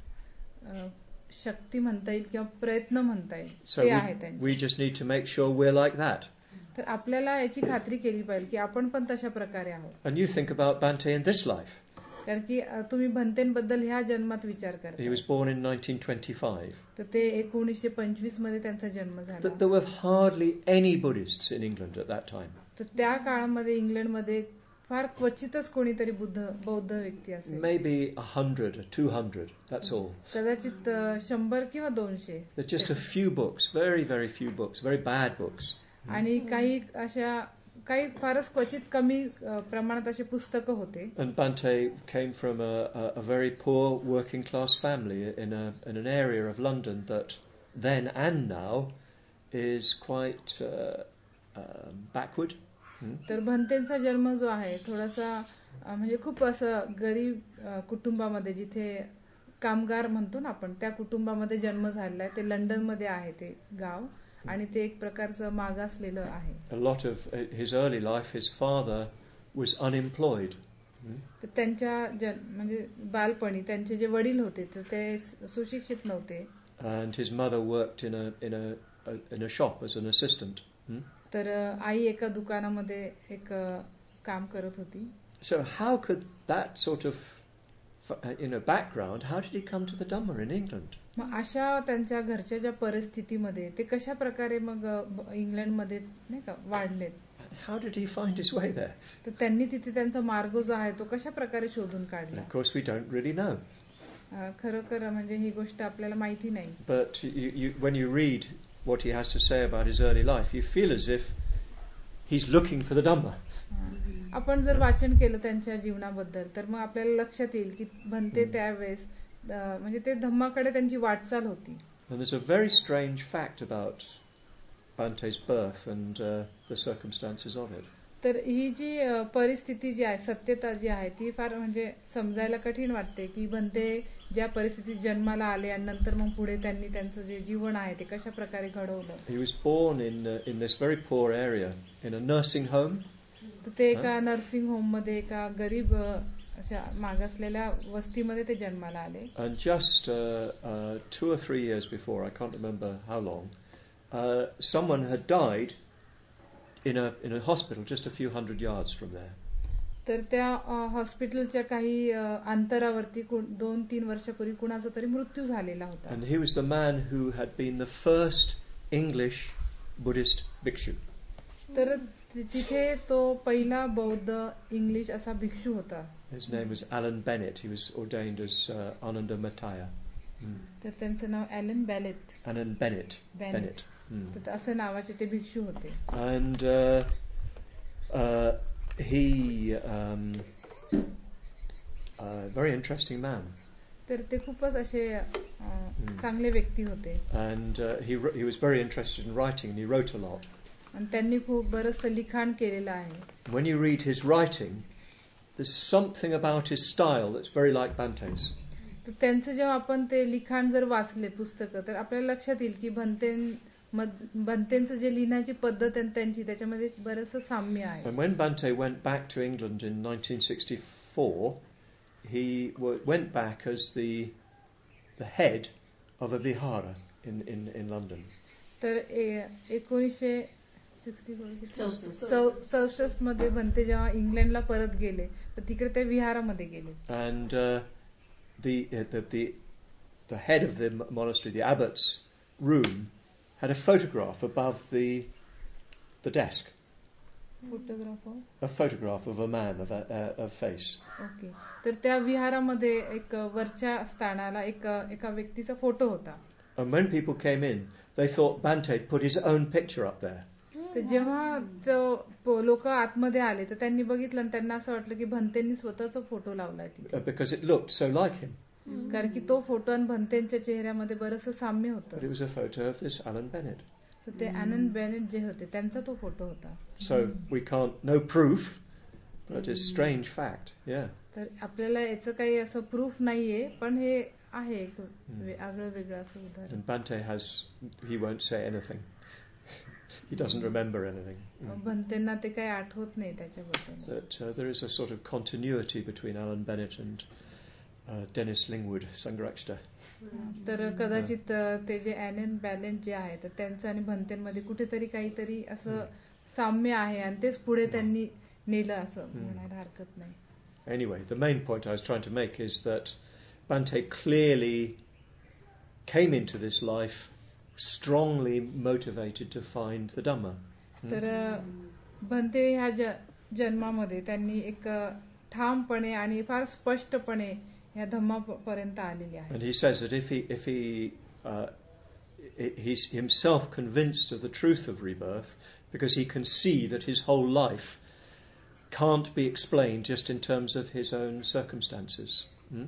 अ, शक्ती म्हणता येईल किंवा प्रयत्न म्हणता येईल So ते आहे we, त्यांचे. we just need to make sure we're like that. तर आपल्याला याची खात्री केली पाहिजे की आपण पण तशा प्रकारे आहोत. And you think about Bhante in this life. कारण की अ, तुम्ही भंतेंबद्दल ह्या जन्मात विचार He करता. was born in nineteen twenty-five. तर ते एकोणीसशे पंचवीस मध्ये त्यांचा जन्म झाला. Th- There were hardly any Buddhists in England at that time. तर त्या काळामध्ये इंग्लंडमध्ये फार क्वचितच कोणीतरी बुद्ध बौद्ध व्यक्ती असेल. Maybe a hundred or two hundred, that's all. कदाचित अ, शंभर किंवा दोनशे. There are just a few books, very, very few books, very bad books. आणि काही अशा काही फारच क्वचित कमी अ, प्रमाणात अशी पुस्तकं होते. And Bhante came from a, a, a very poor working class family in a in an area of London that then and now is quite uh, uh, backward. Hmm? तर भंतेंचा जन्म जो आहे थोडासा अ, म्हणजे खूप असं गरीब अ, कुटुंबामध्ये जिथे कामगार म्हणतो ना आपण त्या कुटुंबामध्ये जन्म झालेला आहे. ते लंडन मध्ये आहे ते गाव आणि ते एक प्रकारचं मागासलेलं आहे. A lot of uh, his early life, his father was unemployed तर त्यांच्या जन म्हणजे बालपणी त्यांचे जे वडील होते तर ते सुशिक्षित नव्हते. And his mother worked in a in a, a in a shop as an assistant. Hmm? तर आई एका दुकानामध्ये एक काम करत होती. So how could that sort of in a background, how did he come to the Dhamma in England? मग अशा त्यांच्या घरच्या ज्या परिस्थितीमध्ये ते कशा प्रकारे मग इंग्लंडमध्ये नाही का वाढलेत? How did he find his way there? तर त्यांनी तिथे त्यांचा मार्ग जो आहे तो कशा प्रकारे शोधून काढला? Of course we don't really know. खरोखर म्हणजे ही गोष्ट आपल्याला माहिती नाही. But you, you, when you read what he has to say about his early life, you feel as if he's looking for the Dhamma. आपण जर वाचन केलं त्यांच्या जीवनाबद्दल तर मग आपल्याला लक्षात येईल की भंते त्यावेळेस म्हणजे ते धम्माकडे त्यांची वाटचाल होती. And there's a very strange fact about Bante's birth and uh, the circumstances of it. तर ही जी परिस्थिती जी आहे सत्यता जी आहे ती फार म्हणजे समजायला कठीण वाटते की भंते ज्या परिस्थितीत जन्माला आले आणि नंतर मग पुढे त्यांनी त्यांचं जे जीवन आहे ते कशा प्रकारे घडवलं. He was born in uh, in this very poor area in a nursing home. तर ते एका नर्सिंग होम मध्ये एका गरीब अशा मागासलेल्या वस्तीमध्ये ते जन्माला आले. And just uh, uh, two or three years before, I can't remember how long, uh, someone had died in a in a hospital just a few hundred yards from there. तर त्या हॉस्पिटलच्या काही अंतरावरती दोन तीन वर्षापूर्वी कुणाचा तरी मृत्यू झालेला होता. And he was the man who had been the first English Buddhist bhikshu. तर तिथे तो पहिला बौद्ध इंग्लिश असा भिक्षू होता. His name was Alan Bennett. He was ordained as uh, Ananda Mataya. Mm. तर त्यांचं नाव Alan Ballet. Alan Bennett. Bennett. Bennett. Mm. तर असं नावाचे ते भिक्षू होते. And uh, uh, he, um, a very interesting man. तर ते खूपच असे चांगले व्यक्ती होते. And uh, he he was very interested in writing, and he wrote a lot. आणि त्यांनी खूप बरंचसं लिखाण केलेलं आहे. When you read his writing, there's something about his style that's very like Bante's. तर त्यांचं जेव्हा आपण ते लिखाण जर वाचले पुस्तकं तर आपल्याला लक्षात येईल की भंतेन भंतेंचं जे लिहिण्याची पद्धत आहे त्यांची त्याच्यामध्ये बरंचसं साम्य आहे. And when Bante went back to England in nineteen sixty-four, he w- went back as the the head of a vihara in in in London. तर एकोणीसशे चौसष्ट मध्ये भंते जेव्हा इंग्लंडला परत गेले तर तिकडे ते विहारामध्ये गेले. And uh, the, uh, the the the head of the monastery, the abbot's room, had a photograph above the the desk. Photograph of? A photograph of a man, of a, uh, a face. Okay. तर त्या विहारामध्ये एक वरच्या स्थानाला एक एका व्यक्तीचा फोटो होता. And when people came in, they thought Bante had put his own picture up there. तर जेव्हा तो लोक आतमध्ये आले तर त्यांनी बघितलं आणि त्यांना असं वाटलं की भंतेंनी स्वतःचा फोटो लावलाय तिथे. Because it looked so like him. कारण की तो फोटो आणि भंतेंच्या चेहऱ्यामध्ये बरंचसं साम्य होतं. But it was a photo of this Alan Bennett. तर ते आनंद बेनेट जे होते त्यांचा तो फोटो होता. So we can't, no proof, but it's strange fact. Yeah. तर आपल्याला याचं काही असं प्रूफ नाहीये पण हे आहे एक आगळं वेगळं असं उदाहरण. And Bante has, he won't say anything. He doesn't remember anything. भंतेंना ते काही आठवत नाही त्याच्याबद्दल. But uh, there is a sort of continuity between Alan Bennett and uh, Dennis Lingwood, Sangharakshita. तर कदाचित ते जे ॲलन बॅलेट जे आहे तर त्यांचं आणि भंतेंमध्ये कुठेतरी काहीतरी असं साम्य आहे आणि तेच पुढे त्यांनी नेलं असं म्हणायला हरकत नाही. Anyway, the main point I was trying to make is that Bante clearly came into this life strongly motivated to find the Dhamma. तर भंते ह्या जन्मामध्ये त्यांनी एक ठामपणे आणि फार स्पष्टपणे ह्या धम्मापर्यंत आलेले आहेत. And he says that if he if he uh, he's himself convinced of the truth of rebirth because he can see that his whole life can't be explained just in terms of his own circumstances. Hmm?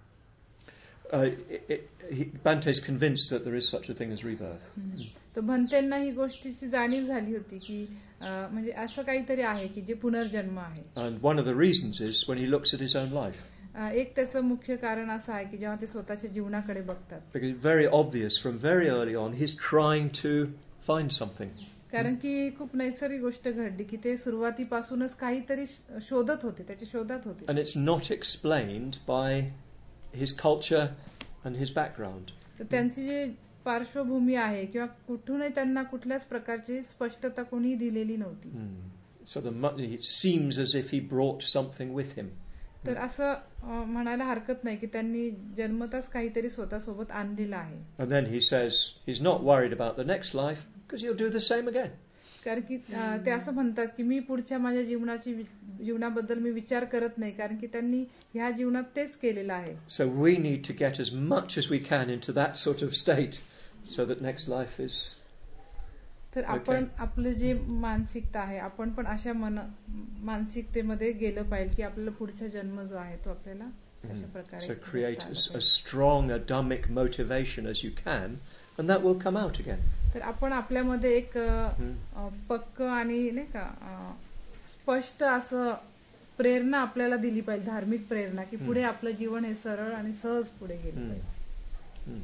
Uh, it, it, he, Bante is convinced that there is such a thing as rebirth. तर भंतेंना ही गोष्टीची जाणीव झाली होती की म्हणजे असं काहीतरी आहे की जे पुनर्जन्म आहे. And one of the reasons is when he looks at his own life. एक त्याचं मुख्य कारण असं आहे की जेव्हा ते स्वतःच्या जीवनाकडे बघतात. Because it's very obvious from very early on he's trying to find something. कारण की खूप नैसर्गिक गोष्ट घडली की ते सुरुवातीपासूनच काहीतरी शोधत होते, त्याच्या शोधात होते. And it's not explained by his culture and his background. तर त्यांची जी पार्श्वभूमी आहे किंवा कुठूनही त्यांना कुठल्याच प्रकारची स्पष्टता कोणी दिलेली नव्हती. Mm. So the, it seems as if he brought something with him. तर असं म्हणायला हरकत नाही की त्यांनी जन्मताच काहीतरी स्वतःसोबत आणलेलं आहे. And then he says he's not worried about the next life because he'll do the same again. कारण की ते असं म्हणतात की मी पुढच्या माझ्या जीवनाची जीवनाबद्दल मी विचार करत नाही, कारण की त्यांनी ह्या जीवनात तेच केलेलं आहे. So we need to get as much as we can into that sort of state so that next life is तर आपण आपलं जे मानसिकता आहे आपण पण अशा मन मानसिकतेमध्ये गेलं पाहिजे की आपल्याला पुढचा जन्म जो आहे तो आपल्याला अशा प्रकारे. So create as, as strong a Dhammic motivation as you can and that will come out again. तर आपण आपल्यामध्ये एक पक्क आणि नाही का स्पष्ट असं प्रेरणा आपल्याला दिली पाहिजे, धार्मिक प्रेरणा, की पुढे आपलं जीवन हे सरळ आणि सहज पुढे गेलं पाहिजे.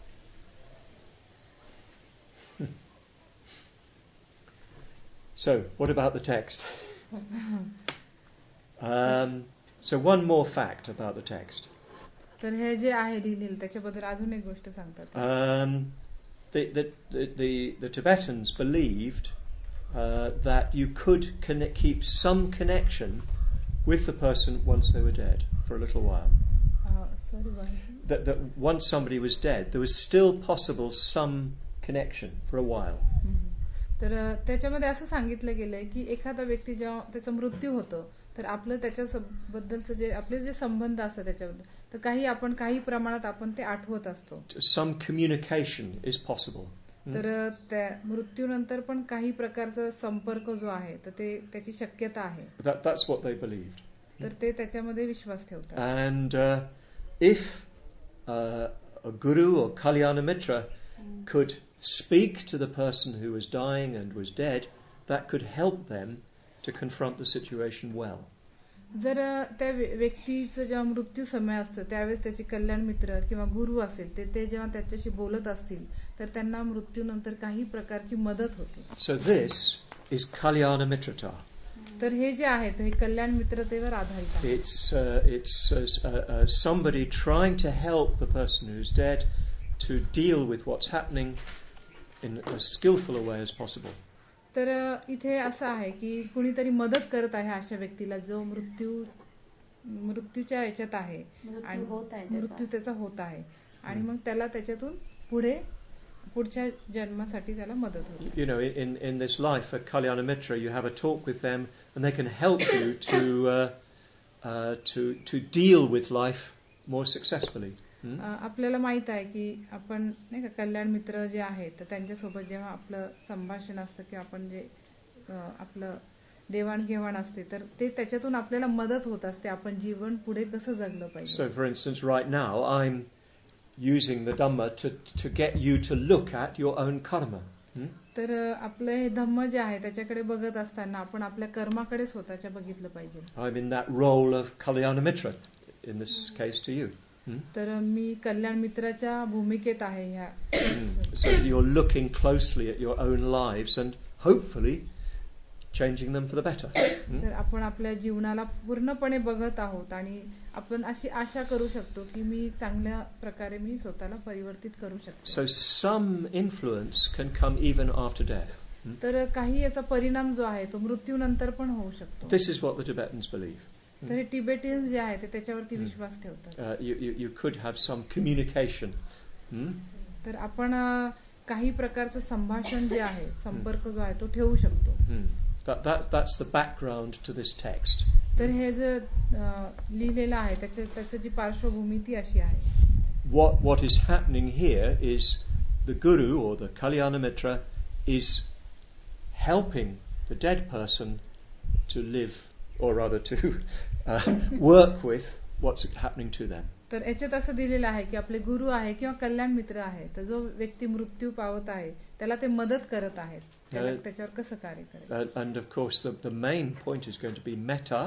So, what about the text? um, so one more fact about the text. तर हे जे आहे लिहिलेलं त्याच्याबद्दल अजून एक गोष्ट सांगतात. Um, the, the, the, the, the Tibetans believed uh, that you could connect, keep some connection with the person once they were dead for a little while. Uh, sorry, what is it? That, that once somebody was dead, there was still possible some connection for a while. Mm-hmm. तर त्याच्यामध्ये असं सांगितलं गेलंय की एखादा व्यक्ती जेव्हा त्याचा मृत्यू होतो तर आपलं त्याच्याबद्दलचं जे आपले जे संबंध असतात त्याच्याबद्दल तर काही आपण काही प्रमाणात आपण ते आठवत असतो. Some communication is possible. तर त्या मृत्यूनंतर पण काही प्रकारचा संपर्क जो आहे तर ते त्याची शक्यता आहे. That, that's what they believed. तर ते त्याच्यामध्ये विश्वास ठेवतात. And uh, if uh, a guru or Kalyana Mitra could speak to the person who was dying and was dead, that could help them to confront the situation well. जर त्या व्यक्तीचं जेव्हा मृत्यू समय असतं त्यावेळेस त्याचे कल्याण मित्र किंवा गुरु असेल ते ते जेव्हा त्याच्याशी बोलत असतील तर त्यांना मृत्यूनंतर काही प्रकारची मदत होते. So this is Kalyana Mitrata. तर हे जे आहे हे कल्याण मित्रतेवर आधारित आहे. It's uh, it's uh, uh, somebody trying to help the person who's dead to deal with what's happening in as skillful a way as possible. तर इथे असं आहे की कुणीतरी मदत करत आहे अशा व्यक्तीला जो मृत्यू मृत्यूच्या याच्यात आहे आणि मृत्यू त्याचा होत आहे आणि मग त्याला त्याच्यातून पुढे पुढच्या जन्मासाठी त्याला मदत होते. You know, in in this life at Kalyana Mitra, you have a talk with them, and they can help you to uh, uh, to to deal with life more successfully. Hmm? आपल्याला माहित आहे की आपण नाही का कल्याण मित्र जे आहेत तर त्यांच्यासोबत जेव्हा आपलं संभाषण असतं किंवा आपण जे आपलं देवाणघेवाण असते तर ते त्याच्यातून आपल्याला मदत होत असते आपण जीवन पुढे कसं जगलं पाहिजे. So for instance, right now I'm using the Dhamma to to get you to look at your own karma. Hmm? तर आपलं हे धम्म जे आहे त्याच्याकडे बघत असताना आपण आपल्या कर्माकडे स्वतःच्या बघितलं पाहिजे. I'm in that role of Kalyana Mitra in this case to you. Hmm? तर मी कल्याण मित्राच्या भूमिकेत आहे ह्या. So you're looking closely at your own lives and hopefully changing them for the better. Hmm? तर आपण आपल्या जीवनाला पूर्णपणे बघत आहोत आणि आपण अशी आशा करू शकतो की मी चांगल्या प्रकारे मी स्वतःला परिवर्तित करू शकतो. So some influence can come even after death. Hmm? तर काही याचा परिणाम जो आहे तो मृत्यूनंतर पण होऊ शकतो. This is what the Tibetans believe. तर हे टिबेटियन्स जे आहे ते त्याच्यावरती विश्वास ठेवतात. Uh, you, you, you could have some communication. Hmm? तर आपण काही प्रकारचं संभाषण जे आहे संपर्क जो आहे तो ठेवू शकतो. Hmm. That, that, that's the background to this text. तर हे जे लिहिलेलं आहे त्याच्या त्याची जी पार्श्वभूमी ती अशी आहे. What what is happening here is the guru or the Kalyana Mitra is helping the dead person to live, or rather to uh, work with what's happening to them. तर याच्यात असं दिलेलं आहे की आपले गुरु आहे किंवा कल्याण मित्र आहे तर जो व्यक्ती मृत्यू पावत आहे त्याला ते मदत करत आहेत त्याच्यावर कसं कार्य करायचं. And of course the the main point is going to be metta.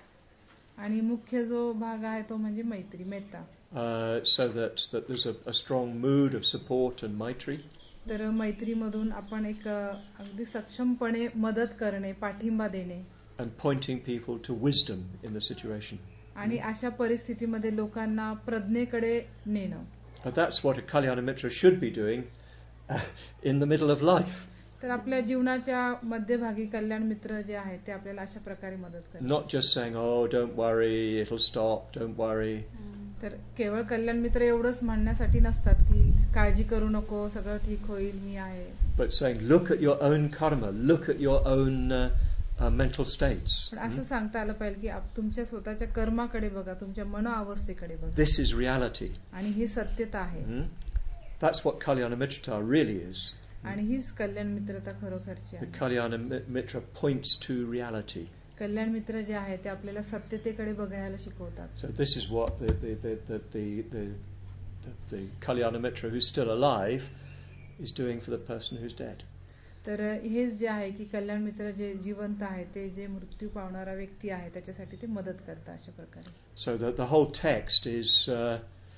आणि मुख्य जो भाग आहे तो म्हणजे मैत्री Metta. Uh, so that that there's a, a strong mood of support and maitri. तर मैत्रीमधून आपण एक अगदी सक्षमपणे मदत करणे, पाठिंबा देणे, and pointing people to wisdom in the situation. आणि अशा परिस्थितीमध्ये लोकांना प्रज्ञेकडे नेणं. And that's what a Kalyana Mitra should be doing uh, in the middle of life. तर आपल्या जीवनाच्या मध्यभागी कल्याण मित्र जे आहेत ते आपल्याला अशा प्रकारे मदत करतात. Not just saying, oh, don't worry, it'll stop, don't worry. तर केवळ कल्याण मित्र एवढंच म्हणण्यासाठी नसतात की काळजी करू नको, सगळं ठीक होईल, मी आहे. But saying, look at your own karma, look at your own uh, uh, mental states. पण असं सांगता आलं पाहिजे की आप तुमच्या स्वतःच्या कर्माकडे बघा, तुमच्या मन अवस्थेकडे बघा. This is reality. आणि ही सत्यता आहे. Hmm? That's what Kalyana Mitrata really is. आणि हीच कल्याण मित्रता खरोखरची The आहे. Kalyana Mitra points to reality. कल्याण मित्र जे आहे ते आपल्याला सत्यतेकडे बघण्याला शिकवतात. So this is what the the the the the, the, the, the Kalyana Mitra who's still alive is doing for the person who's dead. तर हेच जे आहे की कल्याण मित्र जे जिवंत आहे ते जे मृत्यू पावणारा व्यक्ती आहे त्याच्यासाठी ते मदत करतात अशा प्रकारे. So the the whole text is uh,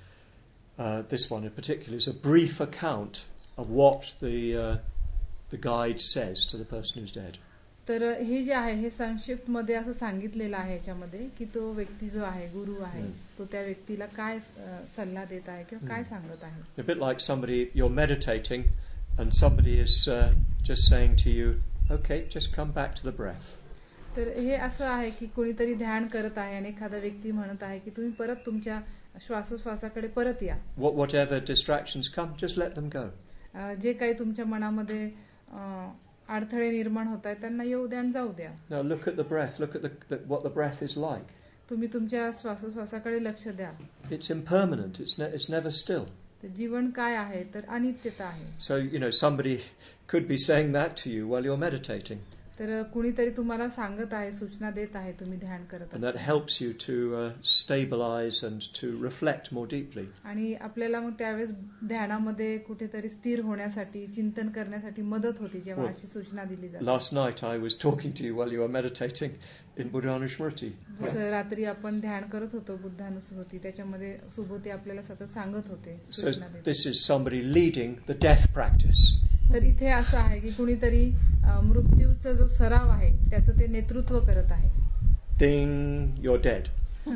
uh, this one in particular is a brief account of what the uh, the guide says to the person who's dead. तर हे जे आहे हे संक्षिप्त मध्ये असं सांगितलेलं आहे याच्यामध्ये की तो व्यक्ती जो आहे गुरु आहे तो त्या व्यक्तीला काय सल्ला देत आहे किंवा काय सांगत आहे. A bit like somebody you're meditating and somebody is uh, just saying to you, okay, just come back to the breath. तर हे असं आहे की कोणीतरी ध्यान करत आहे आणि एखादा व्यक्ती म्हणत आहे की तुम्ही परत तुमच्या श्वासोश्वासाकडे परत या. Whatever distractions come, just let them go. जे काही तुमच्या मनामध्ये अडथळे निर्माण होत आहेत त्यांना येऊ द्या आणि जाऊ द्या. Now look at the breath, look at the, the, what the breath is like. तुम्ही तुमच्या श्वासोश्वासाकडे लक्ष द्या. It's impermanent, it's, ne- it's never still. जीवन काय आहे तर अनित्यता आहे. So, you know, somebody could be saying that to you while you're meditating. तर कुणीतरी तुम्हाला सांगत आहे, सूचना देत आहे, तुम्ही ध्यान करत And that helps you to uh, stabilize and to reflect more deeply. आणि आपल्याला मग त्यावेळेस ध्यानामध्ये कुठेतरी स्थिर होण्यासाठी, चिंतन करण्यासाठी मदत होती जेव्हा अशी सूचना दिली जाते. Last night I was talking to you while you were meditating in Buddhanushmriti. जसं रात्री आपण ध्यान करत होतो बुद्धानुस्मृती, त्याच्यामध्ये सुबोधी आपल्याला सतत सांगत होते. So this is somebody leading the death practice. तर इथे असं आहे की कुणीतरी मृत्यूचा जो सराव आहे त्याचं ते नेतृत्व करत आहे. Ding, you're dead.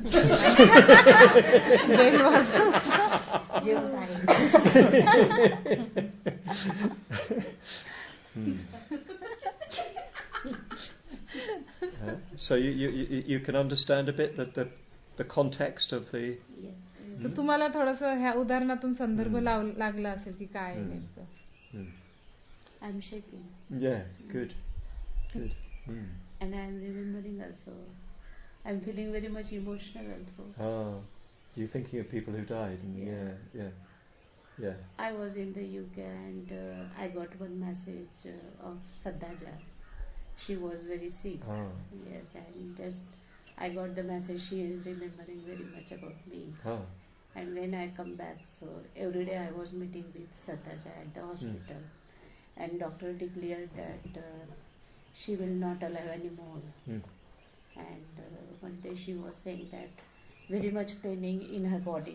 uh, so you, you you can understand a bit that the the context of the. तर तुम्हाला थोडंसं ह्या उदाहरणातून संदर्भ लागला असेल की काय आहे नेमकं. I'm shaking. Yeah, good, good. Mm. And I'm remembering also. I'm feeling very much emotional also. Ah, you're thinking of people who died. And yeah. yeah, yeah, yeah. I was in the U K and uh, I got one message uh, of Sadhaja. She was very sick. Ah. Yes, and just I got the message. She is remembering very much about me. Ah. And when I come back, so every day I was meeting with Sadhaja at the hospital. Mm. And doctor declared that uh, she will not alive anymore. Mm. And uh, one day she was saying that very much paining in her body.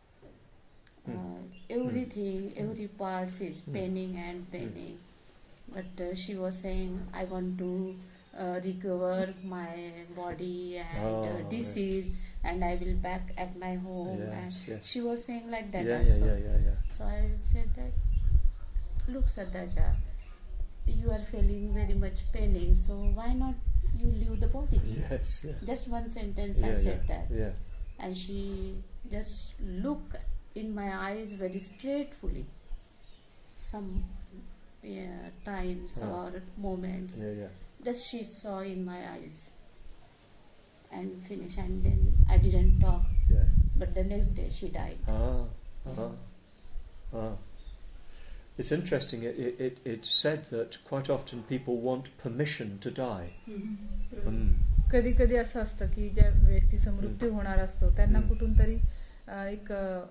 Mm. Uh, everything, mm. every part is paining mm. and paining. Mm. But uh, she was saying, I want to uh, recover my body and oh, uh, disease, yes. and I will back at my home. Yes, and yes. she was saying like that yeah, also. Yeah, yeah, yeah, so I said that, look Sadhaja, you are feeling very much paining, so why not you leave the body? Yes, yeah. Just one sentence yeah, I said yeah, that. Yeah. And she just looked in my eyes very straightfully. Some yeah, times oh. or moments. Yeah, yeah. Just she saw in my eyes. And finished, and then I didn't talk. Yeah. But the next day she died. Ah, ah, ah. It's interesting, it, it, it's said that quite often people want permission to die. कधी कधी असं असतं की ज्या व्यक्तीचा मृत्यू होणार असतो त्यांना कुठून तरी एक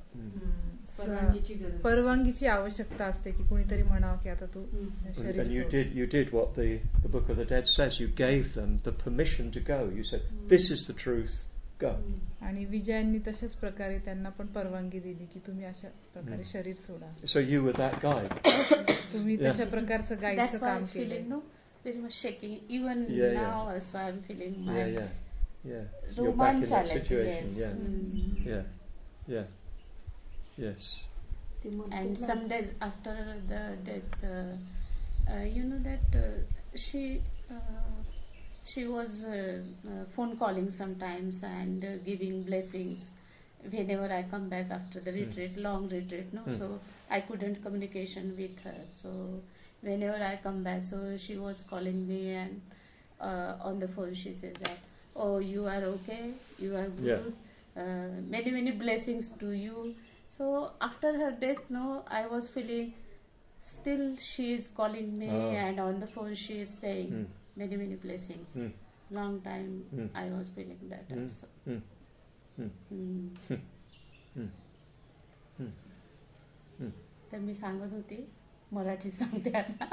परवानगीची आवश्यकता असते की कोणीतरी म्हणावं की आता तू शरीर And you did, you did what the, the Book of the Dead says. You gave them the permission to go. You said, this is the truth. Go. आणि विजयांनी तशाच प्रकारे त्यांना पण परवानगी दिली की तुम्ही अशा प्रकारे शरीर सोडा. So you were that guide. तुम्ही Yeah. तशा प्रकारचं That's गाईडचं why काम I'm feeling केलं. no very much shaking. Even Yeah, yeah. now, that's why I'm feeling my Yeah, yeah, yeah. You're back in that romancha, situation. yes. Yeah, Mm. yeah, yeah, yes. ती म्हणते And ना, some days after the death, uh, uh, you know that uh, she uh, she was uh, uh, phone calling sometimes and uh, giving blessings whenever I come back after the retreat, long retreat, no. Hmm. So I couldn't communication with her. So whenever I come back, so she was calling me and uh, on the phone she says that, oh, you are okay, you are good, Yeah. uh, many many blessings to you. So after her death, no, I was feeling still she is calling me Oh. and on the phone she is saying Mm. many many blessings. Mm. Long time Mm. I was feeling that Mm. also. Mm. Mm. Mm. Mm. Mm. Mm. तर मी सांगत होती मराठी सांगते आता.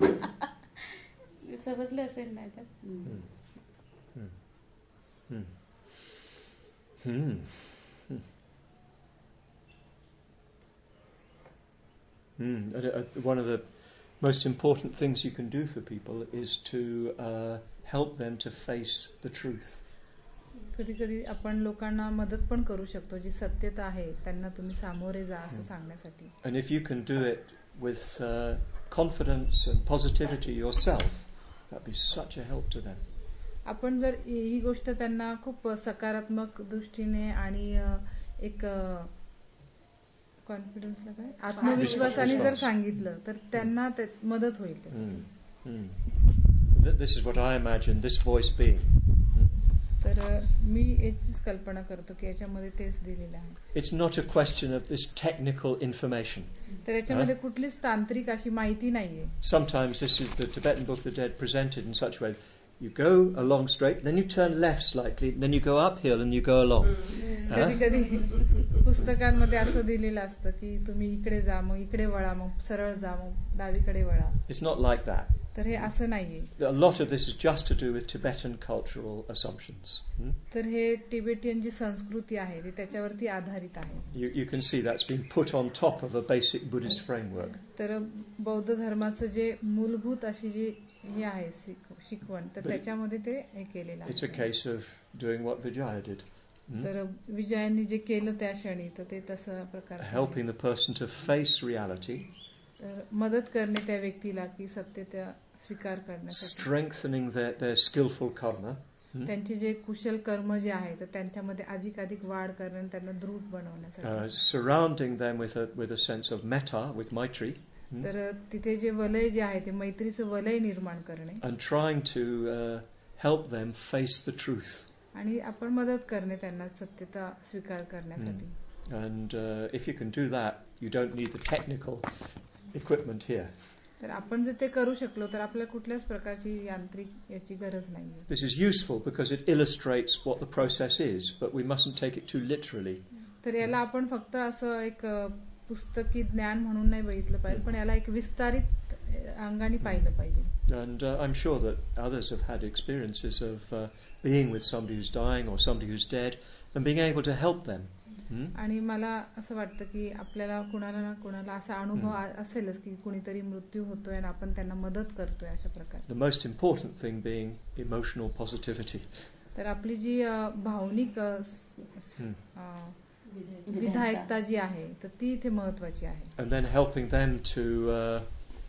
समजलं असेल नाही तर. Mm. Mm. Mm. Hmm. Hmm. Mm. And, uh, one of the most important things you can do for people is to uh, help them to face the truth. कधी कधी आपण लोकांना मदत पण करू शकतो. जी सत्यता आहे त्यांना तुम्ही सामोरे जा असं सांगण्यासाठी. And if you can do it with uh, confidence and positivity yourself, that'd be such a help to them. आपण जर ही गोष्ट त्यांना खूप सकारात्मक दृष्टीने आणि अ, एक कॉन्फिडन्सला काय आत्मविश्वासाने जर सांगितलं तर त्यांना ते मदत होईल. Mm. Mm. Th- This is what I imagine this voice being. तर अ, मी याचीच कल्पना करतो की याच्यामध्ये तेच दिलेलं आहे. It's not a question of this technical information. तर याच्यामध्ये कुठलीच तांत्रिक अशी माहिती नाहीये. Sometimes this is the Tibetan Book of the Dead presented in such a way. You go along straight, then you turn left slightly, then you go uphill and you go along. कधी कधी पुस्तकांमध्ये असं दिलेलं असतं की तुम्ही इकडे जा, मग इकडे वळा, मग सरळ जा, मग डावीकडे वळा. It's not like that. तर हे असं नाहीये. A lot of this is just to do with Tibetan cultural assumptions. Hmm? तर हे टिबेटियन जी संस्कृती आहे ती त्याच्यावरती आधारित आहे. You, you can see that's been put on top of a basic Buddhist framework. तर बौद्ध धर्माचं जे मूलभूत अशी जी हे आहे शिक- शिकवण तर त्याच्यामध्ये ते हे केलेलं It's a आहे. case of doing what Vijaya did. Hmm? तर विजयांनी जे केलं त्या क्षणी तर ते तसं प्रकार Helping the person to face reality, तर मदत करणे त्या व्यक्तीला की सत्यता स्वीकार करण्यासाठी. strengthening their, their skillful karma, hmm? त्यांचे जे कुशल कर्म जे आहे तर त्यांच्यामध्ये अधिकाधिक वाढ करणे आणि त्यांना दृढ uh, बनवण्यासाठी. surrounding them with a, with a sense of metta, with maitri, hmm? तर तिथे जे वलय जे आहे ते मैत्रीचं वलय निर्माण करणे and trying to uh, help them face the truth. आणि आपण मदत करणे त्यांना सत्यता स्वीकार करण्यासाठी. And uh, if you can do that, you don't need the technical equipment here. तर आपण जर ते करू शकलो तर आपल्याला कुठल्याच प्रकारची यांत्रिक याची गरज नाहीये. This is useful because it illustrates what the process is, but we mustn't take it too literally. तर याला आपण फक्त असं एक अ, पुस्तकी ज्ञान म्हणून नाही बघितलं पाहिजे, पण याला एक विस्तारित अंगाने पाहिलं पाहिजे. And uh, I'm sure that others have had experiences of uh, being with somebody who's dying or somebody who's dead and being able to help them. Hmm? आणि मला असं वाटतं की आपल्याला कुणाला ना कुणाला असा अनुभव आ- असेलच की कुणीतरी मृत्यू होतोय आणि आपण त्यांना मदत करतोय अशा प्रकारे. The most important thing being emotional positivity. तर आपली जी अ, भावनिक अ, स- स- Hmm. अ, विधायकता जी आहे तर ती इथे महत्वाची आहे. And then helping them to uh,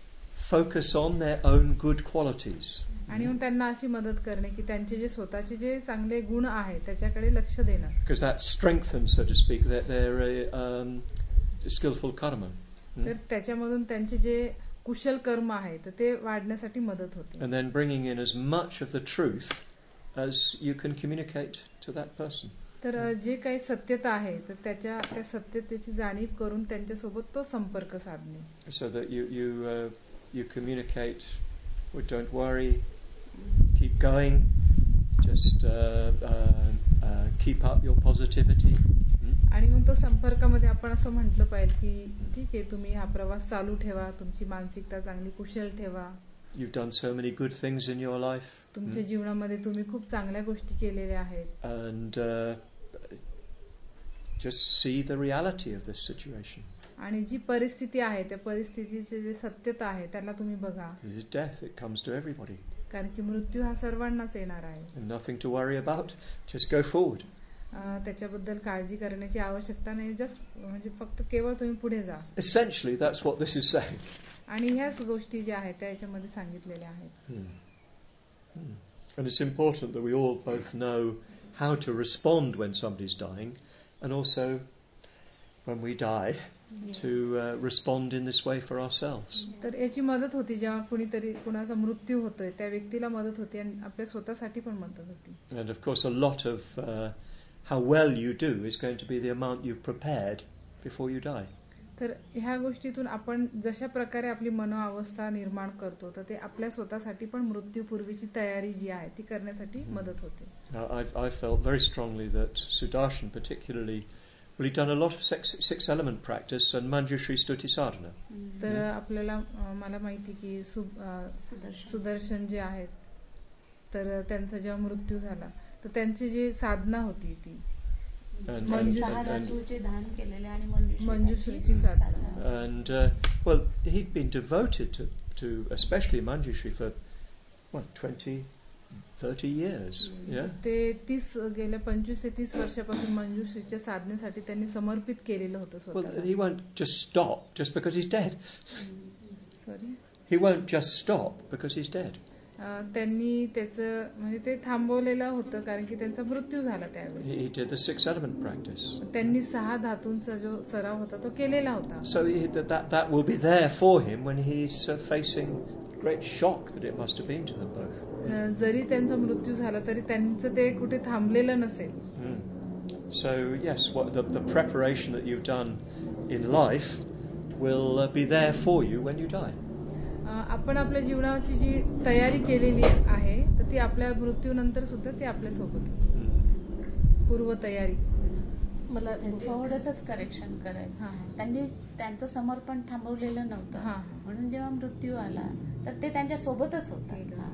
focus on their own good qualities. आणि मग त्यांना अशी मदत करणे की त्यांचे जे स्वतःचे जे चांगले गुण आहेत त्याच्याकडे लक्ष देणं. Because that strengthens, so to speak, their, their uh, um, skillful karma. Hmm? तर त्याच्यामधून त्यांचे जे कुशल कर्म आहे तर ते वाढण्यासाठी मदत होते. And then bringing in as much of the truth as you can communicate to that person. तर अ, जे काही सत्यता आहे तर त्याच्या त्या सत्यतेची जाणीव करून त्यांच्यासोबत तो संपर्क साधणे. So that you you uh, you communicate, well, don't worry, keep going, just uh, uh, uh, keep up your positivity. Hmm? आणि मग तो संपर्कामध्ये आपण असं म्हटलं पाहिजे की ठीक आहे तुम्ही हा प्रवास चालू ठेवा, तुमची मानसिकता चांगली कुशल ठेवा. You've done so many good things in your life. तुमच्या जीवनामध्ये तुम्ही खूप चांगल्या गोष्टी केलेल्या आहेत. And uh, just see the reality of this situation. आणि जी परिस्थिती आहे त्या परिस्थितीचे जे सत्यता आहे त्याला तुम्ही बघा. This is death. It comes to everybody. कारण की मृत्यू हा सर्वांनाच येणार आहे. And nothing to worry about. Just go forward. अं, त्याच्याबद्दल काळजी करण्याची आवश्यकता नाही. जस्ट म्हणजे फक्त केवळ तुम्ही पुढे जा. Essentially, that's what this is saying. आणि ह्याच गोष्टी ज्या आहेत त्या याच्यामध्ये सांगितलेल्या आहेत. Hmm. Hmm. And it's important that we all both know how to respond when somebody's dying, and also when we die, yeah. to uh, respond in this way for ourselves. तर याची मदत होती जेव्हा कुणीतरी कुणाचा मृत्यू होतोय त्या व्यक्तीला मदत होती आणि आपल्या स्वतःसाठी पण मदत होती. And of course, a lot of uh, how well you do is going to be the amount you've prepared before you die. तर ह्या गोष्टीतून आपण जशा प्रकारे आपली मनोअवस्था निर्माण करतो तर ते आपल्या स्वतःसाठी पण मृत्यूपूर्वीची तयारी जी आहे ती करण्यासाठी मदत होते. I've, I felt very strongly that Sudarshan particularly, well, he'd done a lot of six, six element practice and Manjushri Stuti Sadhana. तर आपल्याला अं, मला माहिती की सु, अं, सुदर्शन जे आहेत तर त्यांचा जेव्हा मृत्यू झाला तर त्यांची जी साधना होती ती And, सहा and, and, धातूचे दान केलेले आणि मंजुश्रीची साधना. and uh, well, he'd been devoted to, to especially Manjushri for what, twenty, thirty years. Yeah. ते तीस गेल्या पंचवीस ते तीस वर्षापासून मंजुश्रीच्या साधनेसाठी त्यांनी समर्पित केलेलं होतं Well, स्वतःला. he won't just stop just because he's dead. Sorry He won't just stop because he's dead. त्यांनी त्याचं म्हणजे ते थांबवलेलं होतं कारण की त्यांचा मृत्यू झाला त्यावेळेस. He did the six element practice. त्यांनी सहा धातूंचा जो सराव होता तो केलेला होता. So he, that that will be there for him when he's uh, facing great shock that it must have been to them both. जरी त्यांचा मृत्यू झाला तरी त्यांचं ते कुठे थांबलेलं नसेल. Mm. So yes, what the, the preparation that you've done in life will uh, be there for you when you die. आपण आपल्या जीवनाची जी तयारी केलेली आहे तर ती आपल्या मृत्यूनंतर सुद्धा ती आपल्या सोबत असते. पूर्व तयारी. मला थोडंसंच करेक्शन करायचं. त्यांनी त्यांचं समर्पण थांबवलेलं नव्हतं म्हणून जेव्हा मृत्यू आला तर ते त्यांच्या सोबतच होता.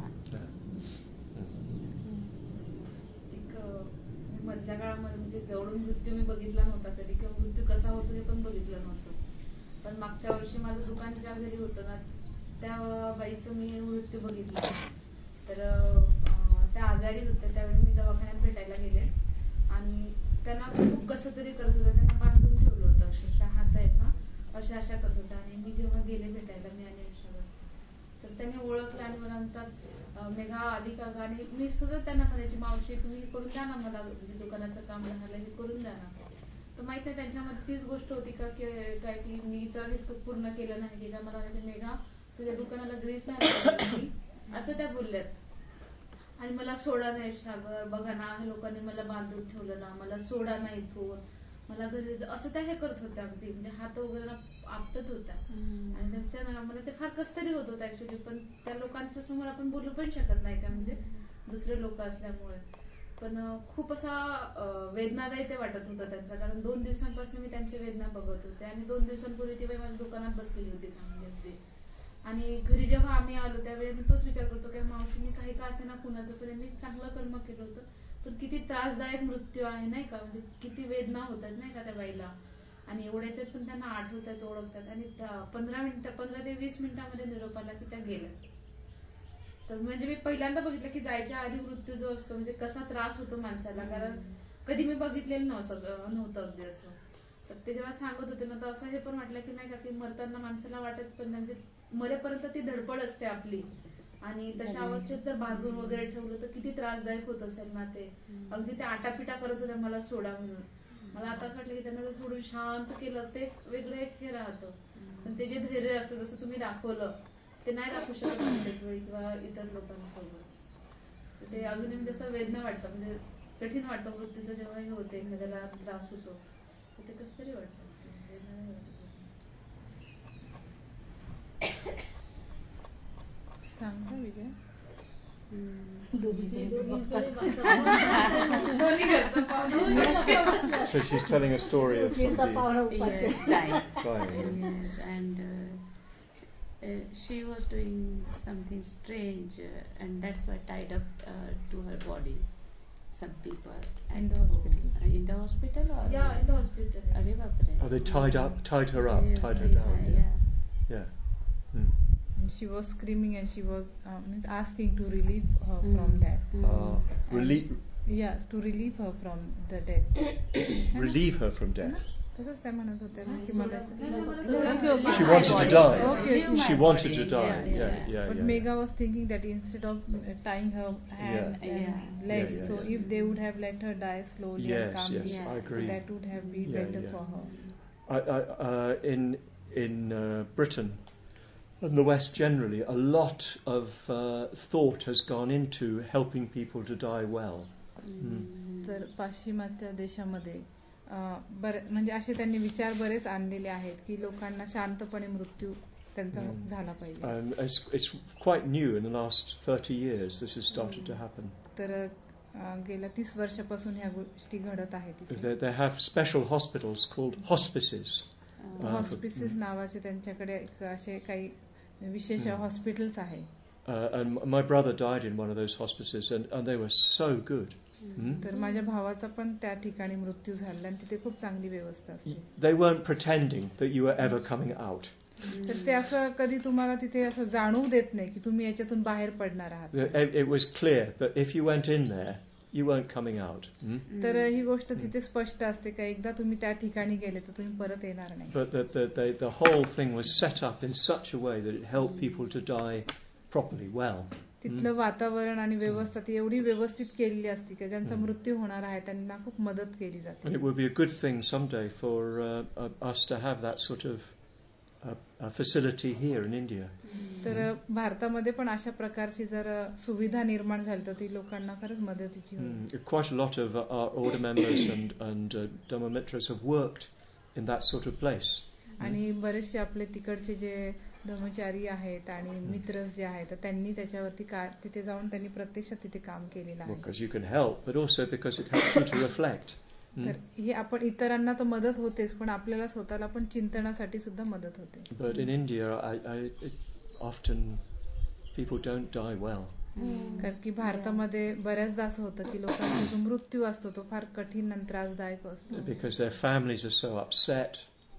मधल्या काळामध्ये म्हणजे जवळून मृत्यू मी बघितला नव्हता कधी किंवा मृत्यू कसा होतो हे पण बघितलं नव्हतं. पण मागच्या वर्षी माझं दुकान ज्या घरी होतं ना त्या बाईचं मी मृत्यू बघितला. तर त्या आजारी होत्या त्यावेळी मी दवाखान्यात भेटायला गेले आणि त्यांना खूप कसं तरी करत होतं. त्यांना बांधून ठेवलं होतं अक्षरशः हात आहेत ना अशा अशा करत होता. आणि मी जेव्हा गेले भेटायला मी आणि अक्षर तर त्यांनी ओळखलं आणि मला म्हणतात मेघा आली का ग. आणि मी सुद्धा त्यांना म्हणायची मावशी तुम्ही हे करून द्या ना मला म्हणजे दुकानाचं काम राहिलं हे करून द्या ना. तर माहित नाही त्यांच्यामध्ये तीच गोष्ट होती का काय की मी जर पूर्ण केलं नाही की काय मला म्हणायचे मेघा तुझ्या दुकानाला ग्रीस नाही असं त्या बोलल्यात. आणि मला सोडा नाही सागर बघा ना लोकांनी मला बांधून ठेवलं ना मला सोडा नाही इथून मला घरी असं त्या हे करत होत्या अगदी म्हणजे हात वगैरे आपटत होत्या. आणि त्यांच्या मला ते फार कस तरी होत होतं ऍक्च्युली. पण त्या लोकांच्या समोर आपण बोलू पण शकत नाही का म्हणजे दुसरे लोक असल्यामुळे. पण खूप असा वेदनादायी ते वाटत होतं त्यांचा कारण दोन दिवसांपासून मी त्यांची वेदना बघत होते. आणि दोन दिवसांपूर्वी ती बाई माझ्या दुकानात बसलेली होती चांगली होती. आणि घरी जेव्हा आम्ही आलो त्यावेळी मी तोच विचार करतो की मावशीने काही का असे ना कुणाचं पण यांनी चांगलं कर्म केलं होतं पण किती त्रासदायक मृत्यू आहे नाही का म्हणजे किती वेदना होतात नाही का त्या बाईला. आणि एवढ्याच्यात पण त्यांना आठवतात ओळखतात आणि पंधरा मिनिटं पंधरा ते वीस मिनिटांमध्ये निरोप आला की त्या गेल्या. तर म्हणजे मी पहिल्यांदा बघितलं की जायच्या आधी मृत्यू जो असतो म्हणजे कसा त्रास होतो माणसाला कारण कधी मी बघितलेलं नव्हतं नव्हतं अगदी असं. तर ते जेव्हा सांगत होते ना तर असं हे पण वाटलं की नाही का की मरताना माणसाला वाटत पण म्हणजे मरेपर्यंत ती धडपड असते आपली. आणि तशा अवस्थेत जर बाजून वगैरे ठेवलं तर किती त्रासदायक होत असेल ना ते. अगदी ते आटापिटा करत होत्या मला सोडा म्हणून. मला आता असं वाटलं की त्यांना जर सोडून शांत केलं ते वेगळं एक हे राहतं. पण ते जे धैर्य असतं जसं तुम्ही दाखवलं ते नाही दाखवू शकत प्रत्येक वेळी किंवा इतर लोकांसोबत. ते अजूनही म्हणजे असं वेदना वाटतं म्हणजे कठीण वाटतं मृत्यूचं जेव्हा हे होते एखाद्याला त्रास होतो ते कसं तरी वाटतं. सांगता विजय. So she's telling a story of somebody yes, dying. dying. Yes, and uh, uh, she was doing something strange uh, and that's why tied up uh, to her body. some people. In the hospital. Uh, in the hospital or? Yeah, in the hospital. Arre bapre. Oh, they tied up, tied her up, Yeah, tied her yeah, down. yeah. Yeah. Mm. And she was screaming and she was uh, means asking to relieve her Mm. from that. Mm. Uh, relieve, Yeah, to relieve her from the death. relieve her from death. तसंच त्या म्हणत होत्या ना की मला नाही, नाही, मला Okay, okay. She wanted to die. Okay, okay. She wanted to die. Yeah, Yeah, yeah. yeah, But yeah. Megha was thinking that instead of uh, tying her hands Yeah. and Yeah. legs, Yeah, yeah, so yeah. if they would have let her die slowly Yes, and calmly, yes, Yeah. I so agree. that would have been Yeah, better yeah. for her. I, I, uh, in in uh, Britain and the West generally, a lot of uh, thought has gone into helping people to die well. Mm. तर पाश्चिमात्य देशामध्ये अं, बरे म्हणजे असे त्यांनी विचार बरेच आणलेले आहेत की लोकांना शांतपणे मृत्यू त्यांचा Mm. झाला पाहिजे. And it's, it's quite new in the last thirty years this has started to happen. तर अं, गेल्या तीस वर्षापासून ह्या गोष्टी घडत आहेत इथे. They, they have special hospitals called hospices. Uh, हॉस्पिसेस नावाचे त्यांच्याकडे एक असे काही विशेष Mm. हॉस्पिटल्स आहे. Uh, and my brother died in one of those hospices, and, and they were so good. Mm? तर माझ्या भावाचा पण त्या ठिकाणी मृत्यू झाला आणि तिथे खूप चांगली व्यवस्था असते. They weren't pretending that you were ever coming out. तर ते असं कधी तुम्हाला तिथे असं जाणवू देत नाही की तुम्ही याच्यातून बाहेर पडणार आहात. It, it was clear that if you went in there, you weren't coming out. Mm? तर ही गोष्ट तिथे स्पष्ट असते का एकदा तुम्ही त्या ठिकाणी गेले तर तुम्ही परत येणार नाही. But the, the, the, the whole thing was set up in such a way that it helped people to die properly, well. तिथलं वातावरण आणि व्यवस्था ती एवढी व्यवस्थित केलेली असते की ज्यांचा मृत्यू होणार आहे त्यांना खूप मदत केली जाते. And it would be a good thing someday for uh, uh, us to have that sort of uh, uh, facility here in India. तर भारतामध्ये पण अशा प्रकारची जर सुविधा निर्माण झाली तर ती लोकांना खरंच मदतीची होईल. Mm. Quite a lot of our order members and, and uh, Dhamma Mitras have worked in that sort of place. आणि बरेचसे आपले तिकडचे जे धर्मचारी आहेत आणि मित्रच जे आहेत तर त्यांनी त्याच्यावरती का तिथे जाऊन त्यांनी प्रत्यक्षात तिथे काम केलेलं आहे. Because you can help, but also because it helps you to reflect. Mm. तर हे आपण इतरांना तर मदत होतेच पण आपल्याला स्वतःला पण चिंतनासाठी सुद्धा मदत होते. But in India, I, I, it, often people don't die well. कारण की भारतामध्ये बऱ्याचदा असं होतं की लोकांचा जो मृत्यू असतो तो फार कठीण आणि त्रासदायक असतो. Because their families are so upset,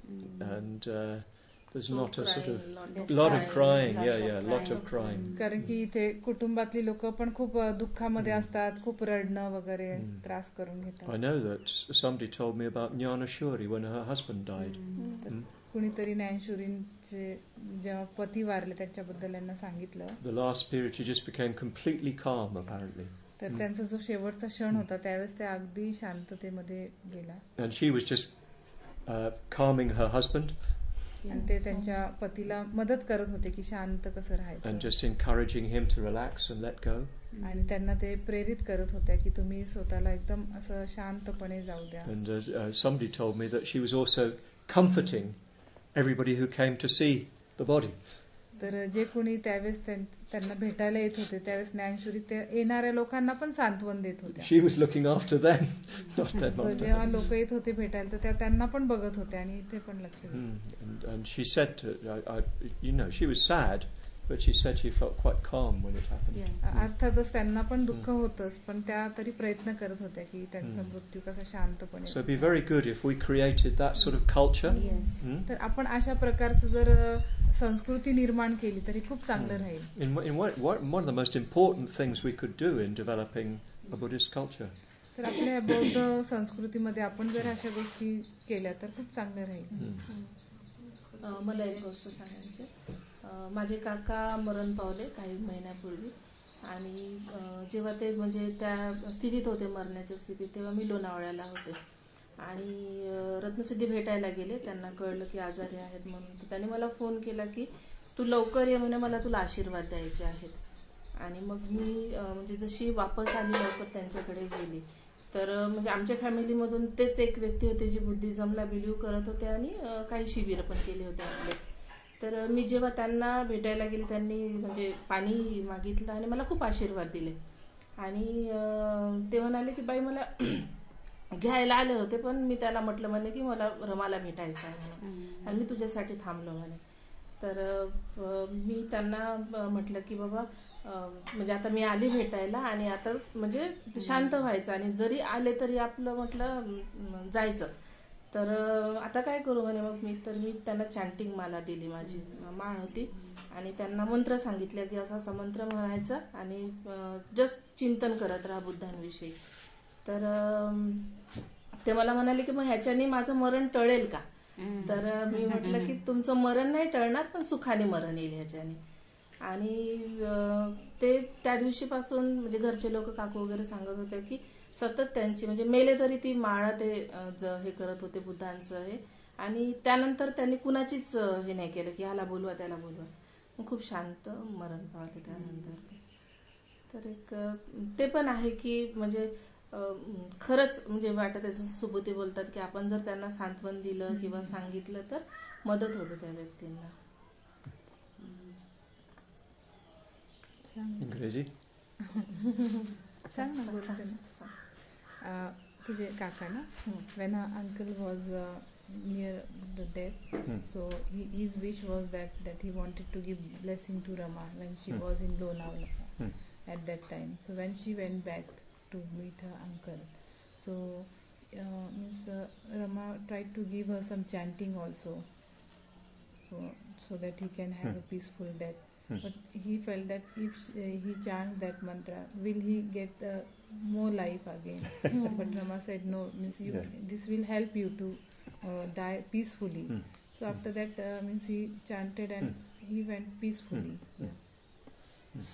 and uh, there's So not a sort crying, of lot lot of of crying. crying, Yeah, lots yeah, of lot of crying. crying. कारण की इथे कुटुंबातली लोक पण खूप दुःखामध्ये असतात, खूप रडणं वगैरे त्रास करून I घेतात. know that somebody told me about Jnana Shuri when her husband died. Mm. कुणीतरी ज्ञानशूरींचे जेव्हा पती वारले त्याच्याबद्दल यांना सांगितलं The last period, she just became completely calm, apparently. तर त्यांचा जो शेवटचा क्षण होता त्यावेळेस त्या अगदी शांततेमध्ये गेला And she was just uh, calming her husband आणि ते त्यांच्या पतीला मदत करत होते की शांत कसं and राहायचं just encouraging him to relax and let go. आणि त्यांना ते प्रेरित करत होत्या की तुम्ही स्वतःला एकदम असं शांतपणे जाऊ द्या. And uh, uh, somebody told me that she was also comforting everybody who came to see the body. तर जे कोणी त्यावेळेस त्यां- त्यांना भेटायला येत होते त्यावेळेस ज्ञानशूरी ते येणाऱ्या लोकांना पण सांत्वन देत होत्या. She was looking after them, not them. तर जेव्हा लोक येत होते भेटायला तर त्या त्यांना पण बघत होत्या आणि इथे पण लक्ष देत. Mm. And, and she said, to, I, I, you know, she was sad, but she said she felt quite calm when it happened. अर्थातच त्यांना पण दुःख होतच पण त्या तरी प्रयत्न करत होत्या की त्यांचा हम्म. मृत्यू कसा शांतपणे. So it'd be very good if we created that sort of culture. Yes. Mm? तर आपण अशा प्रकारचं जर संस्कृती निर्माण केली तरी खूप चांगलं राहील. In, in what, what, one of the most important things we could do in developing a Buddhist culture. तर आपल्या बौद्ध संस्कृतीमध्ये आपण जर अशा गोष्टी केल्या तर खूप चांगलं राहील. Mm. अं, मला एक गोष्ट सांगायची. अं, माझे काका मरण पावले काही महिन्यापूर्वी आणि अं, जेव्हा ते म्हणजे त्या स्थितीत होते मरण्याच्या स्थितीत तेव्हा मी लोणावळ्याला होते आणि अं, रत्नसिद्धी भेटायला गेले. त्यांना कळलं की आजारी आहेत म्हणून तर त्यांनी मला फोन केला की तू लवकर ये म्हणे मला तुला आशीर्वाद द्यायचे आहेत. आणि मग मी अं, म्हणजे जशी वापस आली लवकर त्यांच्याकडे गेली तर अं, म्हणजे आमच्या फॅमिलीमधून तेच एक व्यक्ती होते जे बुद्धिझमला बिलीव्ह करत होते आणि अं, काही शिबिर पण केले होते आपले. तर अं, मी जेव्हा त्यांना भेटायला गेले त्यांनी म्हणजे पाणी मागितलं आणि मला खूप आशीर्वाद दिले आणि अं, ते म्हणाले की बाई मला घ्यायला आले होते पण मी त्यांना म्हटलं म्हणे की मला रमाला भेटायचं आहे म्हणून आणि मी तुझ्यासाठी थांबलो म्हणे. तर अं, मी त्यांना अं, म्हटलं की बाबा अं, म्हणजे आता मी आली भेटायला आणि आता म्हणजे शांत व्हायचं आणि जरी आले तरी आपलं म्हटलं अं, जायचं. तर अं, आता काय करू म्हणे मग मी. तर मी त्यांना चॅन्टिंग माला दिली, माझी माळ होती, आणि त्यांना मंत्र सांगितले की असा असा मंत्र म्हणायचा आणि जस्ट चिंतन करत राहा बुद्धांविषयी. तर अं, ते मला म्हणाले की मग ह्याच्याने माझं मरण टळेल का? तर मी म्हटलं की तुमचं मरण नाही टळणार, पण सुखाने मरण येईल ह्याच्याने. आणि अं, ते त्या दिवशीपासून म्हणजे घरचे लोक, काकू वगैरे सांगत होते की सतत त्यांची म्हणजे मेले तरी ती माळा ते अं, ज- हे करत होते बुद्धांचं हे. आणि त्यानंतर त्यांनी कुणाचीच अं, हे नाही केलं की ह्याला बोलवा त्याला बोलवा. मग खूप शांत मरण पावले त्यानंतर. तर एक अं, ते पण आहे की म्हणजे अं, खरंच म्हणजे वाटत आहे, जसं सुबुती बोलतात की आपण जर त्यांना सांत्वन दिलं किंवा सांगितलं तर मदत होते त्या व्यक्तींना. इंग्रजी सांग ना, बोलते ना. अं, तुझे काका ना, when her uncle was uh, near the death, Hmm. so he, his wish was that that he wanted to give blessing to Rama when she Hmm. was in Lonavala Hmm. at that time. So when she went back to meet her uncle, so uh, means uh, Rama tried to give her some chanting also, so, so that he can have Hmm. a peaceful death. Hmm. But he felt that if uh, he chants that mantra, will he get uh, more life again? But Rama said no, means you, Yeah. this will help you to uh, die peacefully. Hmm. So after that uh, means he chanted and he went peacefully. Hmm. Yeah.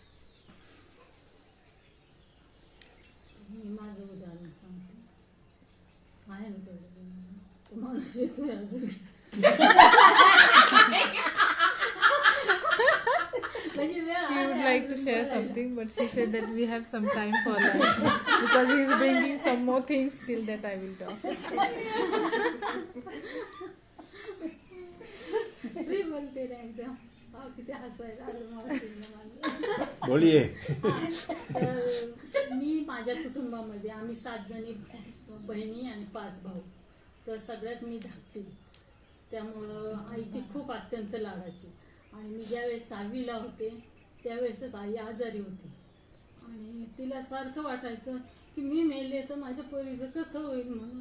मी माझं उदाहरण सांगते. आहे ना तेवढं, तो माणूस येतोय अजून. म्हणजे वेळ She would आहे like to अजून share बोलायला. something, but she said that we have some time for lunch because he is bringing some more things. Till that I will talk. मी बोलते ना एकदम. अहो, किती हसायला आलं मावशीला मला. बोलिये. तर मी माझ्या कुटुंबामध्ये आम्ही सात जणी बहिणी आणि पाच भाऊ. तर सगळ्यात मी धाकटी, त्यामुळं आईची खूप अत्यंत लाडाची. आणि मी ज्यावेळेस सहावीला होते त्यावेळेसच आई आजारी होती आणि तिला सारखं वाटायचं की मी मेले तर माझ्या पोरीचं कसं होईल म्हणून.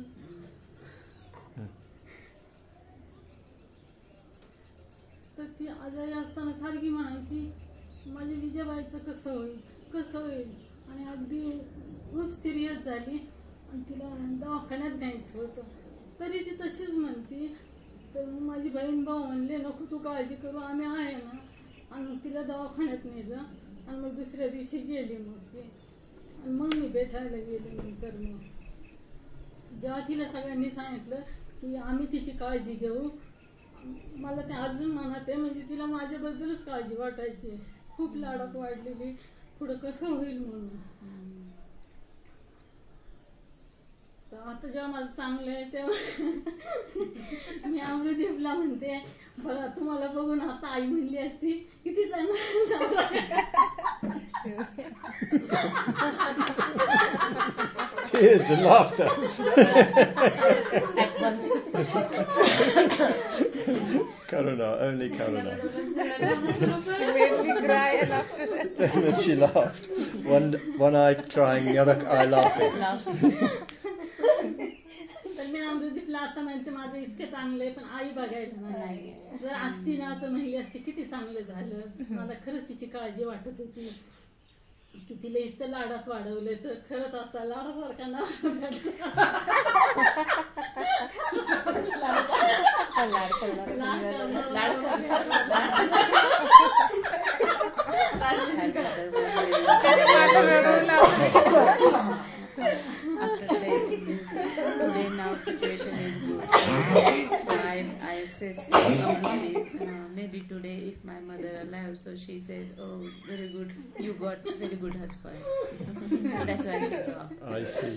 तर ती आजारी असताना सारखी म्हणायची माझ्या विजयबाईचं कसं होईल कसं होईल. आणि अगदी खूप सिरियस झाली आणि तिला दवाखान्यात न्यायचं होतं, तरी ती तशीच म्हणती. तर माझी बहीण भाऊ म्हणले नको तू काळजी करू, आम्ही आहे ना. आणि मग तिला दवाखान्यात नेलं आणि मग दुसऱ्या दिवशी गेली. मग ती आणि मग मी भेटायला गेले. नंतर मग जेव्हा तिला सगळ्यांनी सांगितलं की आम्ही तिची काळजी घेऊ, मला ते अजून मनात आहे. म्हणजे तिला माझ्याबद्दलच काळजी वाटायची, खूप लाडात वाढलेली, पुढं कसं होईल म्हणून. तर आता जेव्हा माझं चांगलं आहे तेव्हा मी अमृदीपला म्हणते बघा तुम्हाला बघून आता आई म्हणली असती किती चांगलं. Tears and laughter. At once. Karuna, only Karuna. She made me cry, and after that. And then she laughed. One one eye crying, the other eye laughing. तर मी अमृदीपला आता म्हणते माझं इतकं चांगलं आहे, पण आई बघायला नाही. जर असती ना तर म्हणली असती किती चांगलं झालं. मला खरंच तिची काळजी वाटत होती की तिला इतकं लाडात वाढवले तर खरंच आता लाडासारखा ना After today, means today now situation is good. So I I say slowly, uh, maybe today if my mother alive, so she says, oh very good, you got very good husband. That's why she laughed. I see.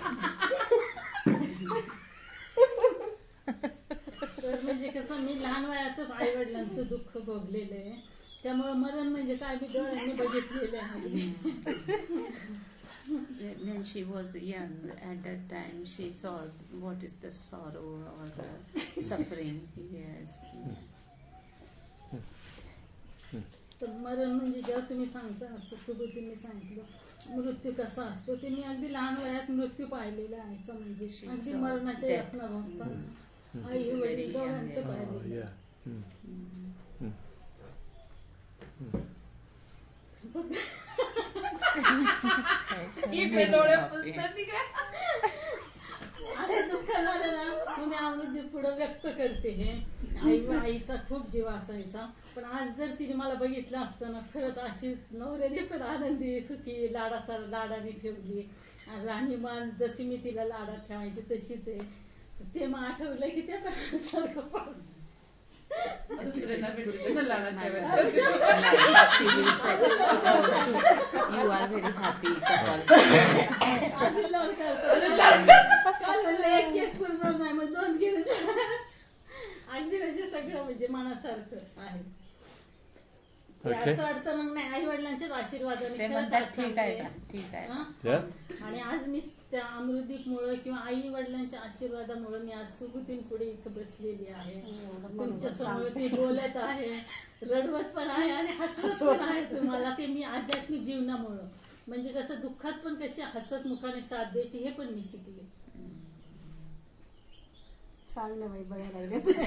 तर म्हणजे कसं मी लहान वयातच आई वडिलांचं दुःख भोगलेलं आहे, त्यामुळे मरण म्हणजे काय मी डोळ्यांनी बघितलेलं आहे. When she was young, at that time she saw what is the sorrow or uh, suffering. Yes. तर मरण म्हणजे जेव्हा तुम्ही सांगता असं सुबोधींनी सांगितलं मृत्यू कसा असतो ते मी अगदी लहान वयात मृत्यू पाहिलेला आहे म्हणजे अगदी मरणाच्या यातना बघता आई वडील दोघांचं पाहिलेलं असं दुःख झालं ना मी अमृत पुढे व्यक्त करते हे आई आईचा खूप जीव असायचा पण आज जर तिने मला बघितलं असतं ना खरंच अशीच नवऱ्याने पण आनंदी सुखी लाडा लाडाने ठेवली राणीमान जशी मी तिला लाडात ठेवायची तशीच आहे ते मग आठवलं की त्या सारखं You are very happy. एक एक पूर्ण नाही मग दोन गेले अगदी म्हणजे सगळं म्हणजे मनासारखं आहे असं वाटतं मग नाही आई वडिलांच्याच आशीर्वादाने ठीक आहे ठीक आहे आणि आज मी त्या अमृतदीपमुळे किंवा आई वडिलांच्या आशीर्वादामुळे मी आज सुबोधीन पुढे इथं बसलेली आहे तुमच्या समोर मी बोलत आहे रडवत पण आहे आणि हसवत पण आहे तुम्हाला ते मी आध्यात्मिक जीवनामुळं म्हणजे कसं दुःखात पण कशी हसत मुखाने साथ द्यायची हे पण मी शिकले सांग ना बाई बघायला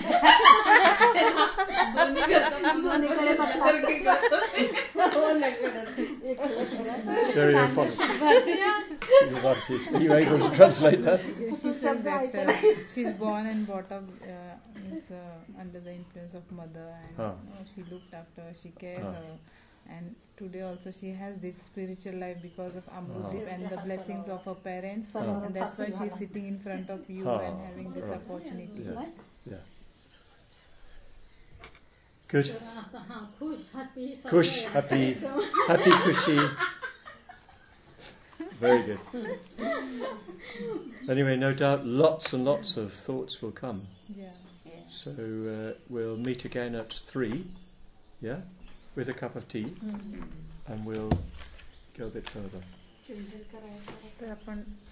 Are you able to translate that? She said that uh, she's born and brought up uh, is, uh, under the influence of mother and ah. uh, she looked after her, she cared ah. her and today also she has this spiritual life because of Amrutdeep ah. and the blessings of her parents ah. and that's why she's sitting in front of you ah. and having this right. opportunity. Yeah. yeah. Good. Khush, happy, happy, khushy. Very good. Anyway, no doubt lots and lots of thoughts will come. Yeah. So uh, we'll meet again at three, yeah, with a cup of tea, mm-hmm. and we'll go a bit further.